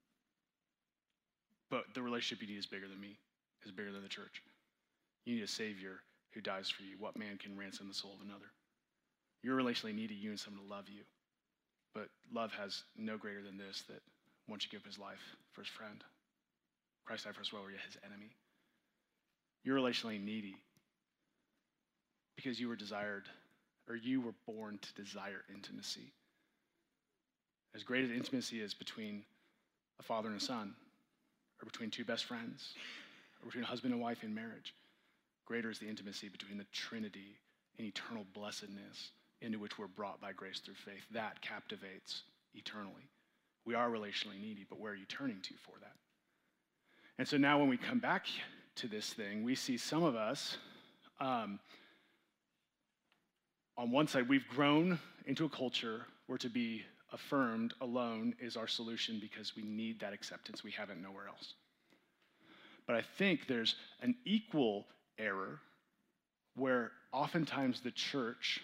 But the relationship you need is bigger than me, is bigger than the church. You need a Savior who dies for you. What man can ransom the soul of another? You're relationally needy, you need someone to love you. But love has no greater than this, that once you give his life for his friend, Christ died for us while we were his enemy. You're relationally needy because you were born to desire intimacy. As great as intimacy is between a father and a son, or between two best friends, or between a husband and wife in marriage, greater is the intimacy between the Trinity and eternal blessedness into which we're brought by grace through faith. That captivates eternally. We are relationally needy, but where are you turning to for that? And so now when we come back to this thing, we see some of us, on one side, we've grown into a culture where to be affirmed alone is our solution because we need that acceptance. We have it nowhere else. But I think there's an equal error where oftentimes the church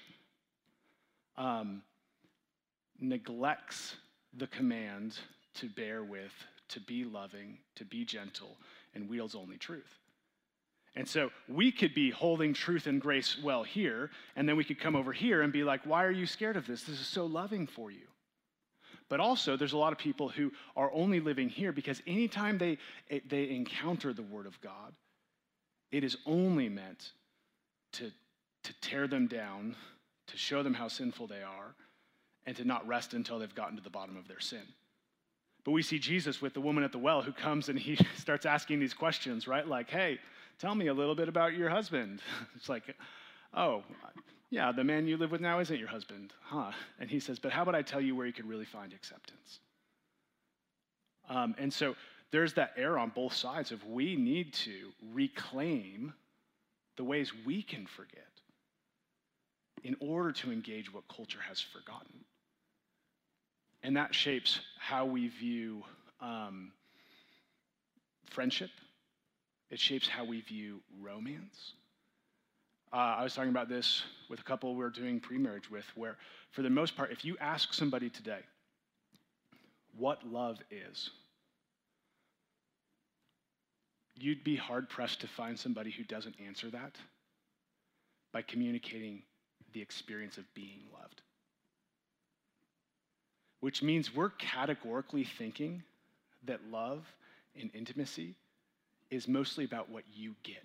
neglects the command to bear with, to be loving, to be gentle, and wields only truth. And so we could be holding truth and grace well here, and then we could come over here and be like, why are you scared of this? This is so loving for you. But also, there's a lot of people who are only living here because anytime they encounter the Word of God, it is only meant to tear them down, to show them how sinful they are, and to not rest until they've gotten to the bottom of their sin. But we see Jesus with the woman at the well who comes and he starts asking these questions, right? Like, hey, tell me a little bit about your husband. It's like, oh, yeah, the man you live with now isn't your husband, huh? And he says, but how about I tell you where you could really find acceptance? And so there's that error on both sides of we need to reclaim the ways we can forget in order to engage what culture has forgotten. And that shapes how we view friendship. It shapes how we view romance. I was talking about this with a couple we're doing pre-marriage with, where for the most part, if you ask somebody today what love is, you'd be hard-pressed to find somebody who doesn't answer that by communicating the experience of being loved. Which means we're categorically thinking that love and intimacy is mostly about what you get.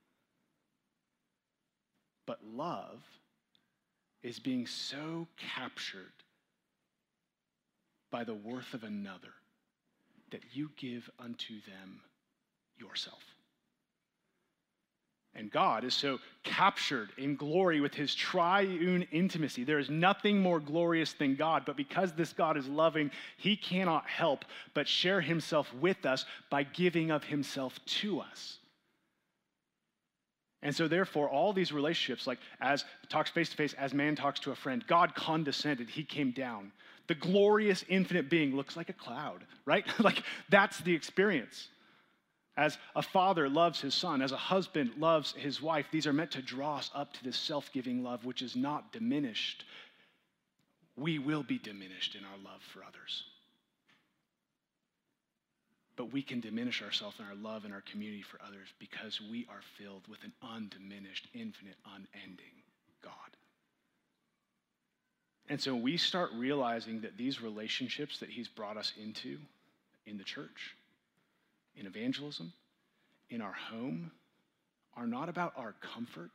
But love is being so captured by the worth of another that you give unto them yourself. And God is so captured in glory with his triune intimacy. There is nothing more glorious than God, but because this God is loving, he cannot help but share himself with us by giving of himself to us. And so therefore, all these relationships, like as talks face to face, as man talks to a friend, God condescended, he came down. The glorious infinite being looks like a cloud, right? Like that's the experience. As a father loves his son, as a husband loves his wife, these are meant to draw us up to this self-giving love, which is not diminished. We will be diminished in our love for others. but we can diminish ourselves in our love and our community for others because we are filled with an undiminished, infinite, unending God. And so we start realizing that these relationships that he's brought us into in the church, in evangelism, in our home, are not about our comfort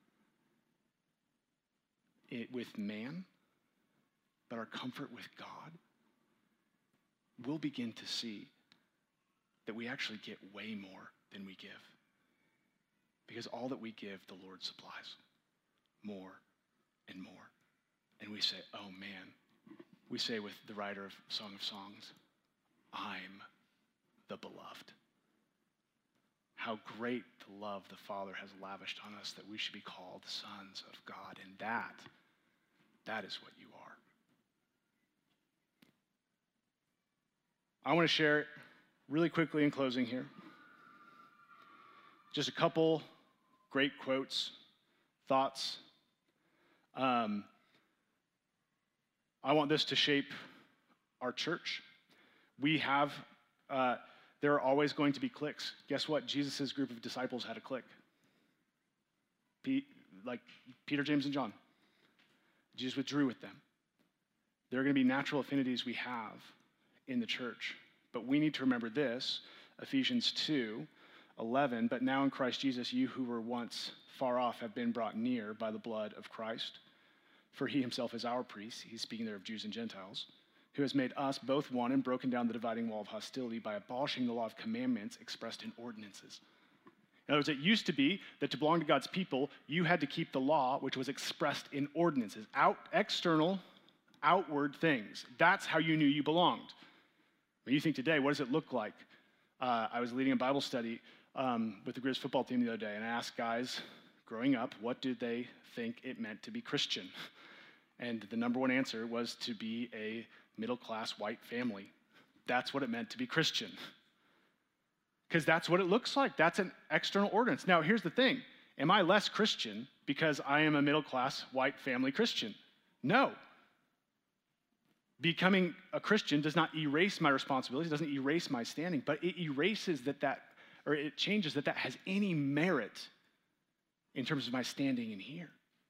with man, but our comfort with God. We'll begin to see that we actually get way more than we give. Because all that we give, the Lord supplies more and more. And we say, oh man, we say with the writer of Song of Songs, I'm the beloved. How great the love the Father has lavished on us that we should be called sons of God. And that is what you are. I want to share really quickly in closing here just a couple great quotes, thoughts. I want this to shape our church. We have, there are always going to be cliques. Guess what? Jesus' group of disciples had a clique. Like Peter, James, and John. Jesus withdrew with them. There are going to be natural affinities we have in the church. But we need to remember this, Ephesians 2:11, but now in Christ Jesus, you who were once far off have been brought near by the blood of Christ. For he himself is our priest, he's speaking there of Jews and Gentiles, who has made us both one and broken down the dividing wall of hostility by abolishing the law of commandments expressed in ordinances. In other words, it used to be that to belong to God's people, you had to keep the law, which was expressed in ordinances, external, outward things. That's how you knew you belonged. When you think today, what does it look like? I was leading a Bible study with the Grizz football team the other day, and I asked guys growing up, what did they think it meant to be Christian? And the number one answer was to be a middle-class white family. That's what it meant to be Christian. Because that's what it looks like. That's an external ordinance. Now, here's the thing. Am I less Christian because I am a middle-class white family Christian? No. Becoming a Christian does not erase my responsibilities, doesn't erase my standing, but it erases it changes that has any merit in terms of my standing in here.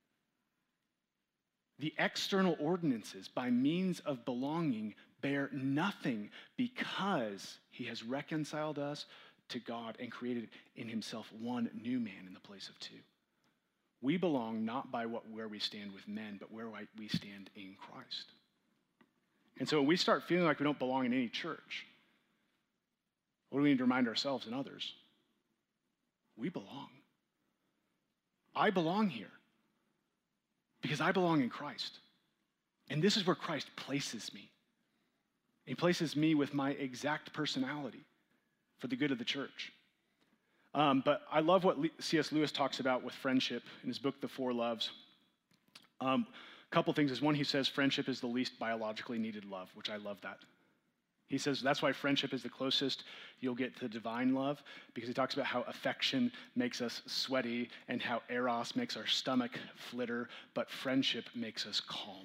The external ordinances, by means of belonging, bear nothing because he has reconciled us to God and created in himself one new man in the place of two. We belong not by where we stand with men, but where we stand in Christ. And so when we start feeling like we don't belong in any church, what do we need to remind ourselves and others? We belong. I belong here because I belong in Christ. And this is where Christ places me. He places me with my exact personality for the good of the church. But I love what C.S. Lewis talks about with friendship in his book, The Four Loves. Couple things is, one, he says friendship is the least biologically needed love, which I love that. He says that's why friendship is the closest you'll get to divine love, because he talks about how affection makes us sweaty and how eros makes our stomach flitter, but friendship makes us calm.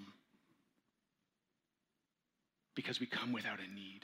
Because we come without a need.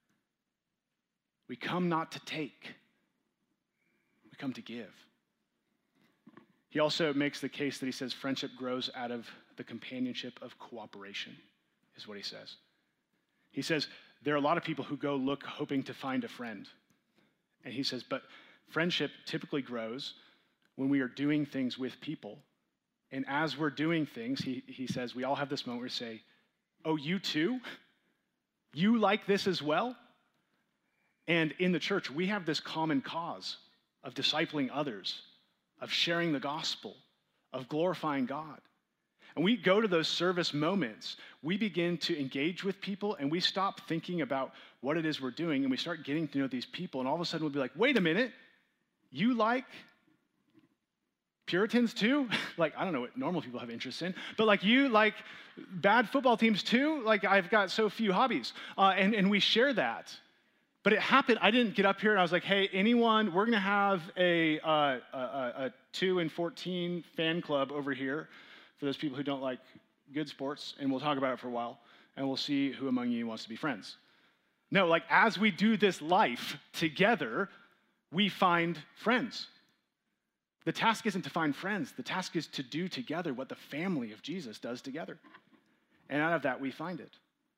We come not to take. We come to give. He also makes the case that he says friendship grows out of the companionship of cooperation, is what he says. He says there are a lot of people who go look hoping to find a friend. And he says, but friendship typically grows when we are doing things with people. And as we're doing things, he says, we all have this moment where we say, oh, you too? You like this as well? And in the church, we have this common cause of discipling others, of sharing the gospel, of glorifying God. And we go to those service moments, we begin to engage with people, and we stop thinking about what it is we're doing, and we start getting to know these people, and all of a sudden we'll be like, wait a minute, you like Puritans too? Like, I don't know what normal people have interest in, but like you like bad football teams too? Like, I've got so few hobbies. And we share that. But it happened, I didn't get up here and I was like, hey, anyone, we're gonna have a 2 and 14 fan club over here for those people who don't like good sports, and we'll talk about it for a while, and we'll see who among you wants to be friends. No, like as we do this life together, we find friends. The task isn't to find friends. The task is to do together what the family of Jesus does together. And out of that, we find it.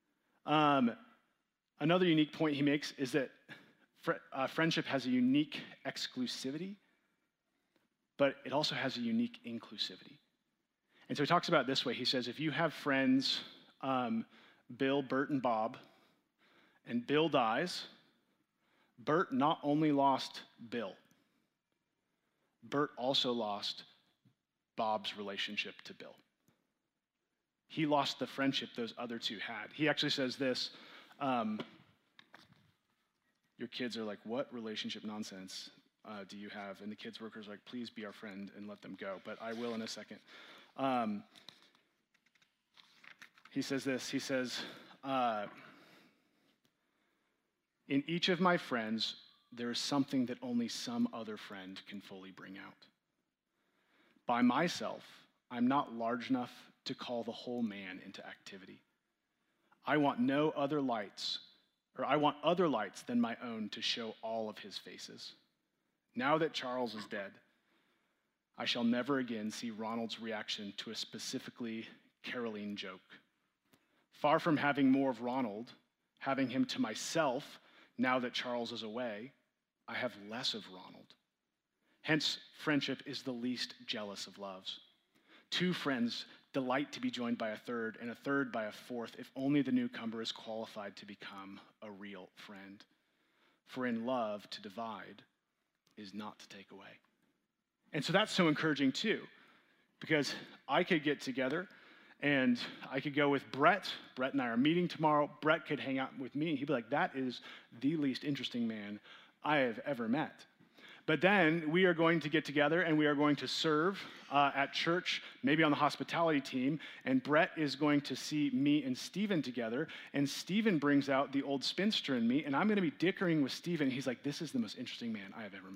Another unique point he makes is that friendship has a unique exclusivity, but it also has a unique inclusivity. And so he talks about it this way. He says, if you have friends, Bill, Bert, and Bob, and Bill dies, Bert not only lost Bill, Bert also lost Bob's relationship to Bill. He lost the friendship those other two had. He actually says this, your kids are like, what relationship nonsense do you have? And the kids' workers are like, please be our friend and let them go. But I will in a second. He says this, he says, in each of my friends, there is something that only some other friend can fully bring out. By myself, I'm not large enough to call the whole man into activity. I want other lights than my own to show all of his faces. Now that Charles is dead, I shall never again see Ronald's reaction to a specifically Caroline joke. Far from having more of Ronald, having him to myself, now that Charles is away, I have less of Ronald. Hence, friendship is the least jealous of loves. Two friends delight to be joined by a third, and a third by a fourth, if only the newcomer is qualified to become a real friend. For in love, to divide is not to take away. And so that's so encouraging too, because I could get together and I could go with Brett. Brett and I are meeting tomorrow. Brett could hang out with me. He'd be like, that is the least interesting man I have ever met. But then we are going to get together and we are going to serve at church, maybe on the hospitality team, and Brett is going to see me and Stephen together, and Stephen brings out the old spinster in me, and I'm going to be dickering with Stephen. He's like, this is the most interesting man I have ever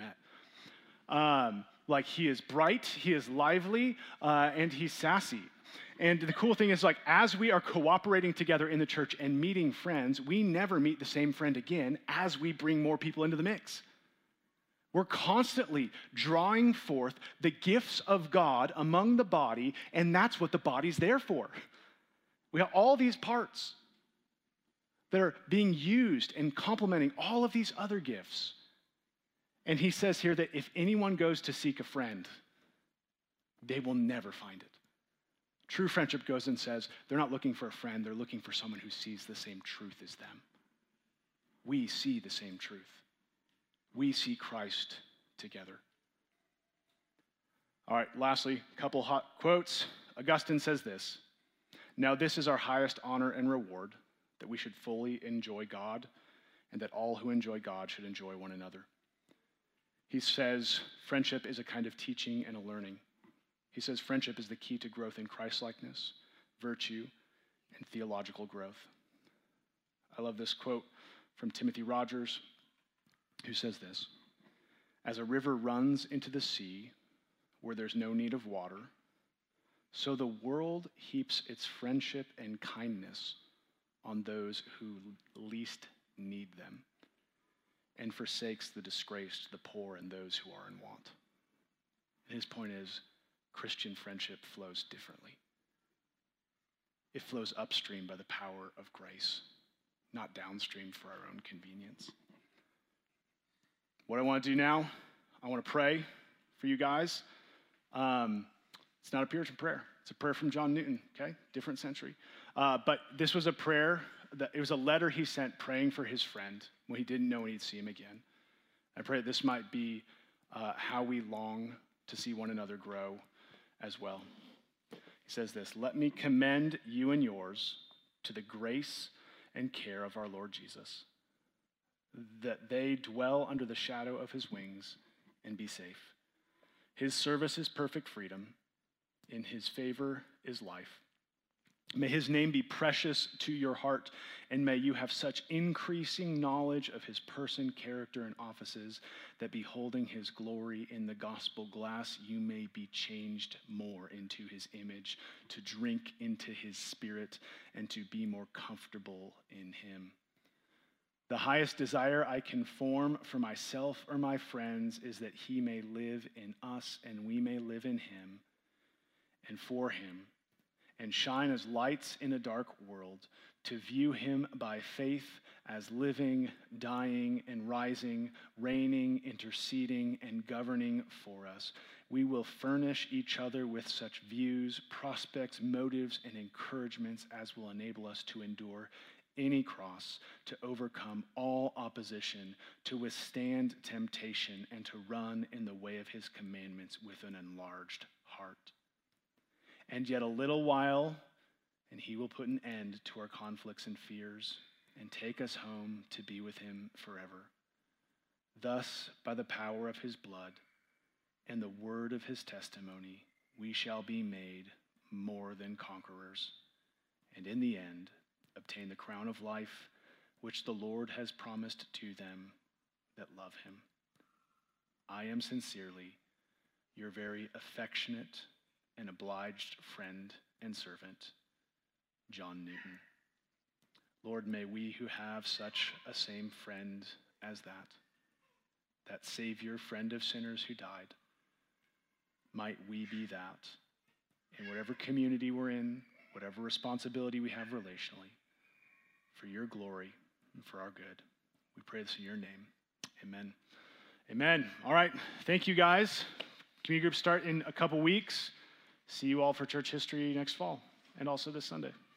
met. Like, he is bright, he is lively, and he's sassy. And the cool thing is, like, as we are cooperating together in the church and meeting friends, we never meet the same friend again as we bring more people into the mix. We're constantly drawing forth the gifts of God among the body, and that's what the body's there for. We have all these parts that are being used and complementing all of these other gifts. And he says here that if anyone goes to seek a friend, they will never find it. True friendship goes and says, they're not looking for a friend, they're looking for someone who sees the same truth as them. We see the same truth. We see Christ together. All right, lastly, a couple hot quotes. Augustine says this, now this is our highest honor and reward, that we should fully enjoy God, and that all who enjoy God should enjoy one another. He says friendship is a kind of teaching and a learning. He says friendship is the key to growth in Christ-likeness, virtue, and theological growth. I love this quote from Timothy Rogers, who says this, as a river runs into the sea where there's no need of water, so the world heaps its friendship and kindness on those who least need them and forsakes the disgraced, the poor, and those who are in want. And his point is, Christian friendship flows differently. It flows upstream by the power of grace, not downstream for our own convenience. What I want to do now, I want to pray for you guys. It's not a Puritan prayer. It's a prayer from John Newton, okay? Different century. But this was a prayer, it was a letter he sent praying for his friend when he didn't know when he'd see him again. I pray that this might be how we long to see one another grow as well. He says this, let me commend you and yours to the grace and care of our Lord Jesus, that they dwell under the shadow of his wings and be safe. His service is perfect freedom. In his favor is life. May his name be precious to your heart, and may you have such increasing knowledge of his person, character, and offices that beholding his glory in the gospel glass, you may be changed more into his image, to drink into his spirit, and to be more comfortable in him. The highest desire I can form for myself or my friends is that he may live in us and we may live in him and for him, and shine as lights in a dark world, to view him by faith as living, dying, and rising, reigning, interceding, and governing for us. We will furnish each other with such views, prospects, motives, and encouragements as will enable us to endure any cross, to overcome all opposition, to withstand temptation, and to run in the way of his commandments with an enlarged heart. And yet a little while, and he will put an end to our conflicts and fears and take us home to be with him forever. Thus, by the power of his blood and the word of his testimony, we shall be made more than conquerors, and in the end, obtain the crown of life which the Lord has promised to them that love him. I am sincerely your very affectionate and obliged friend and servant, John Newton. Lord, may we who have such a same friend as that Savior, friend of sinners who died, might we be that in whatever community we're in, whatever responsibility we have relationally, for your glory and for our good. We pray this in your name. Amen. Amen. All right. Thank you, guys. Community groups start in a couple weeks. See you all for church history next fall and also this Sunday.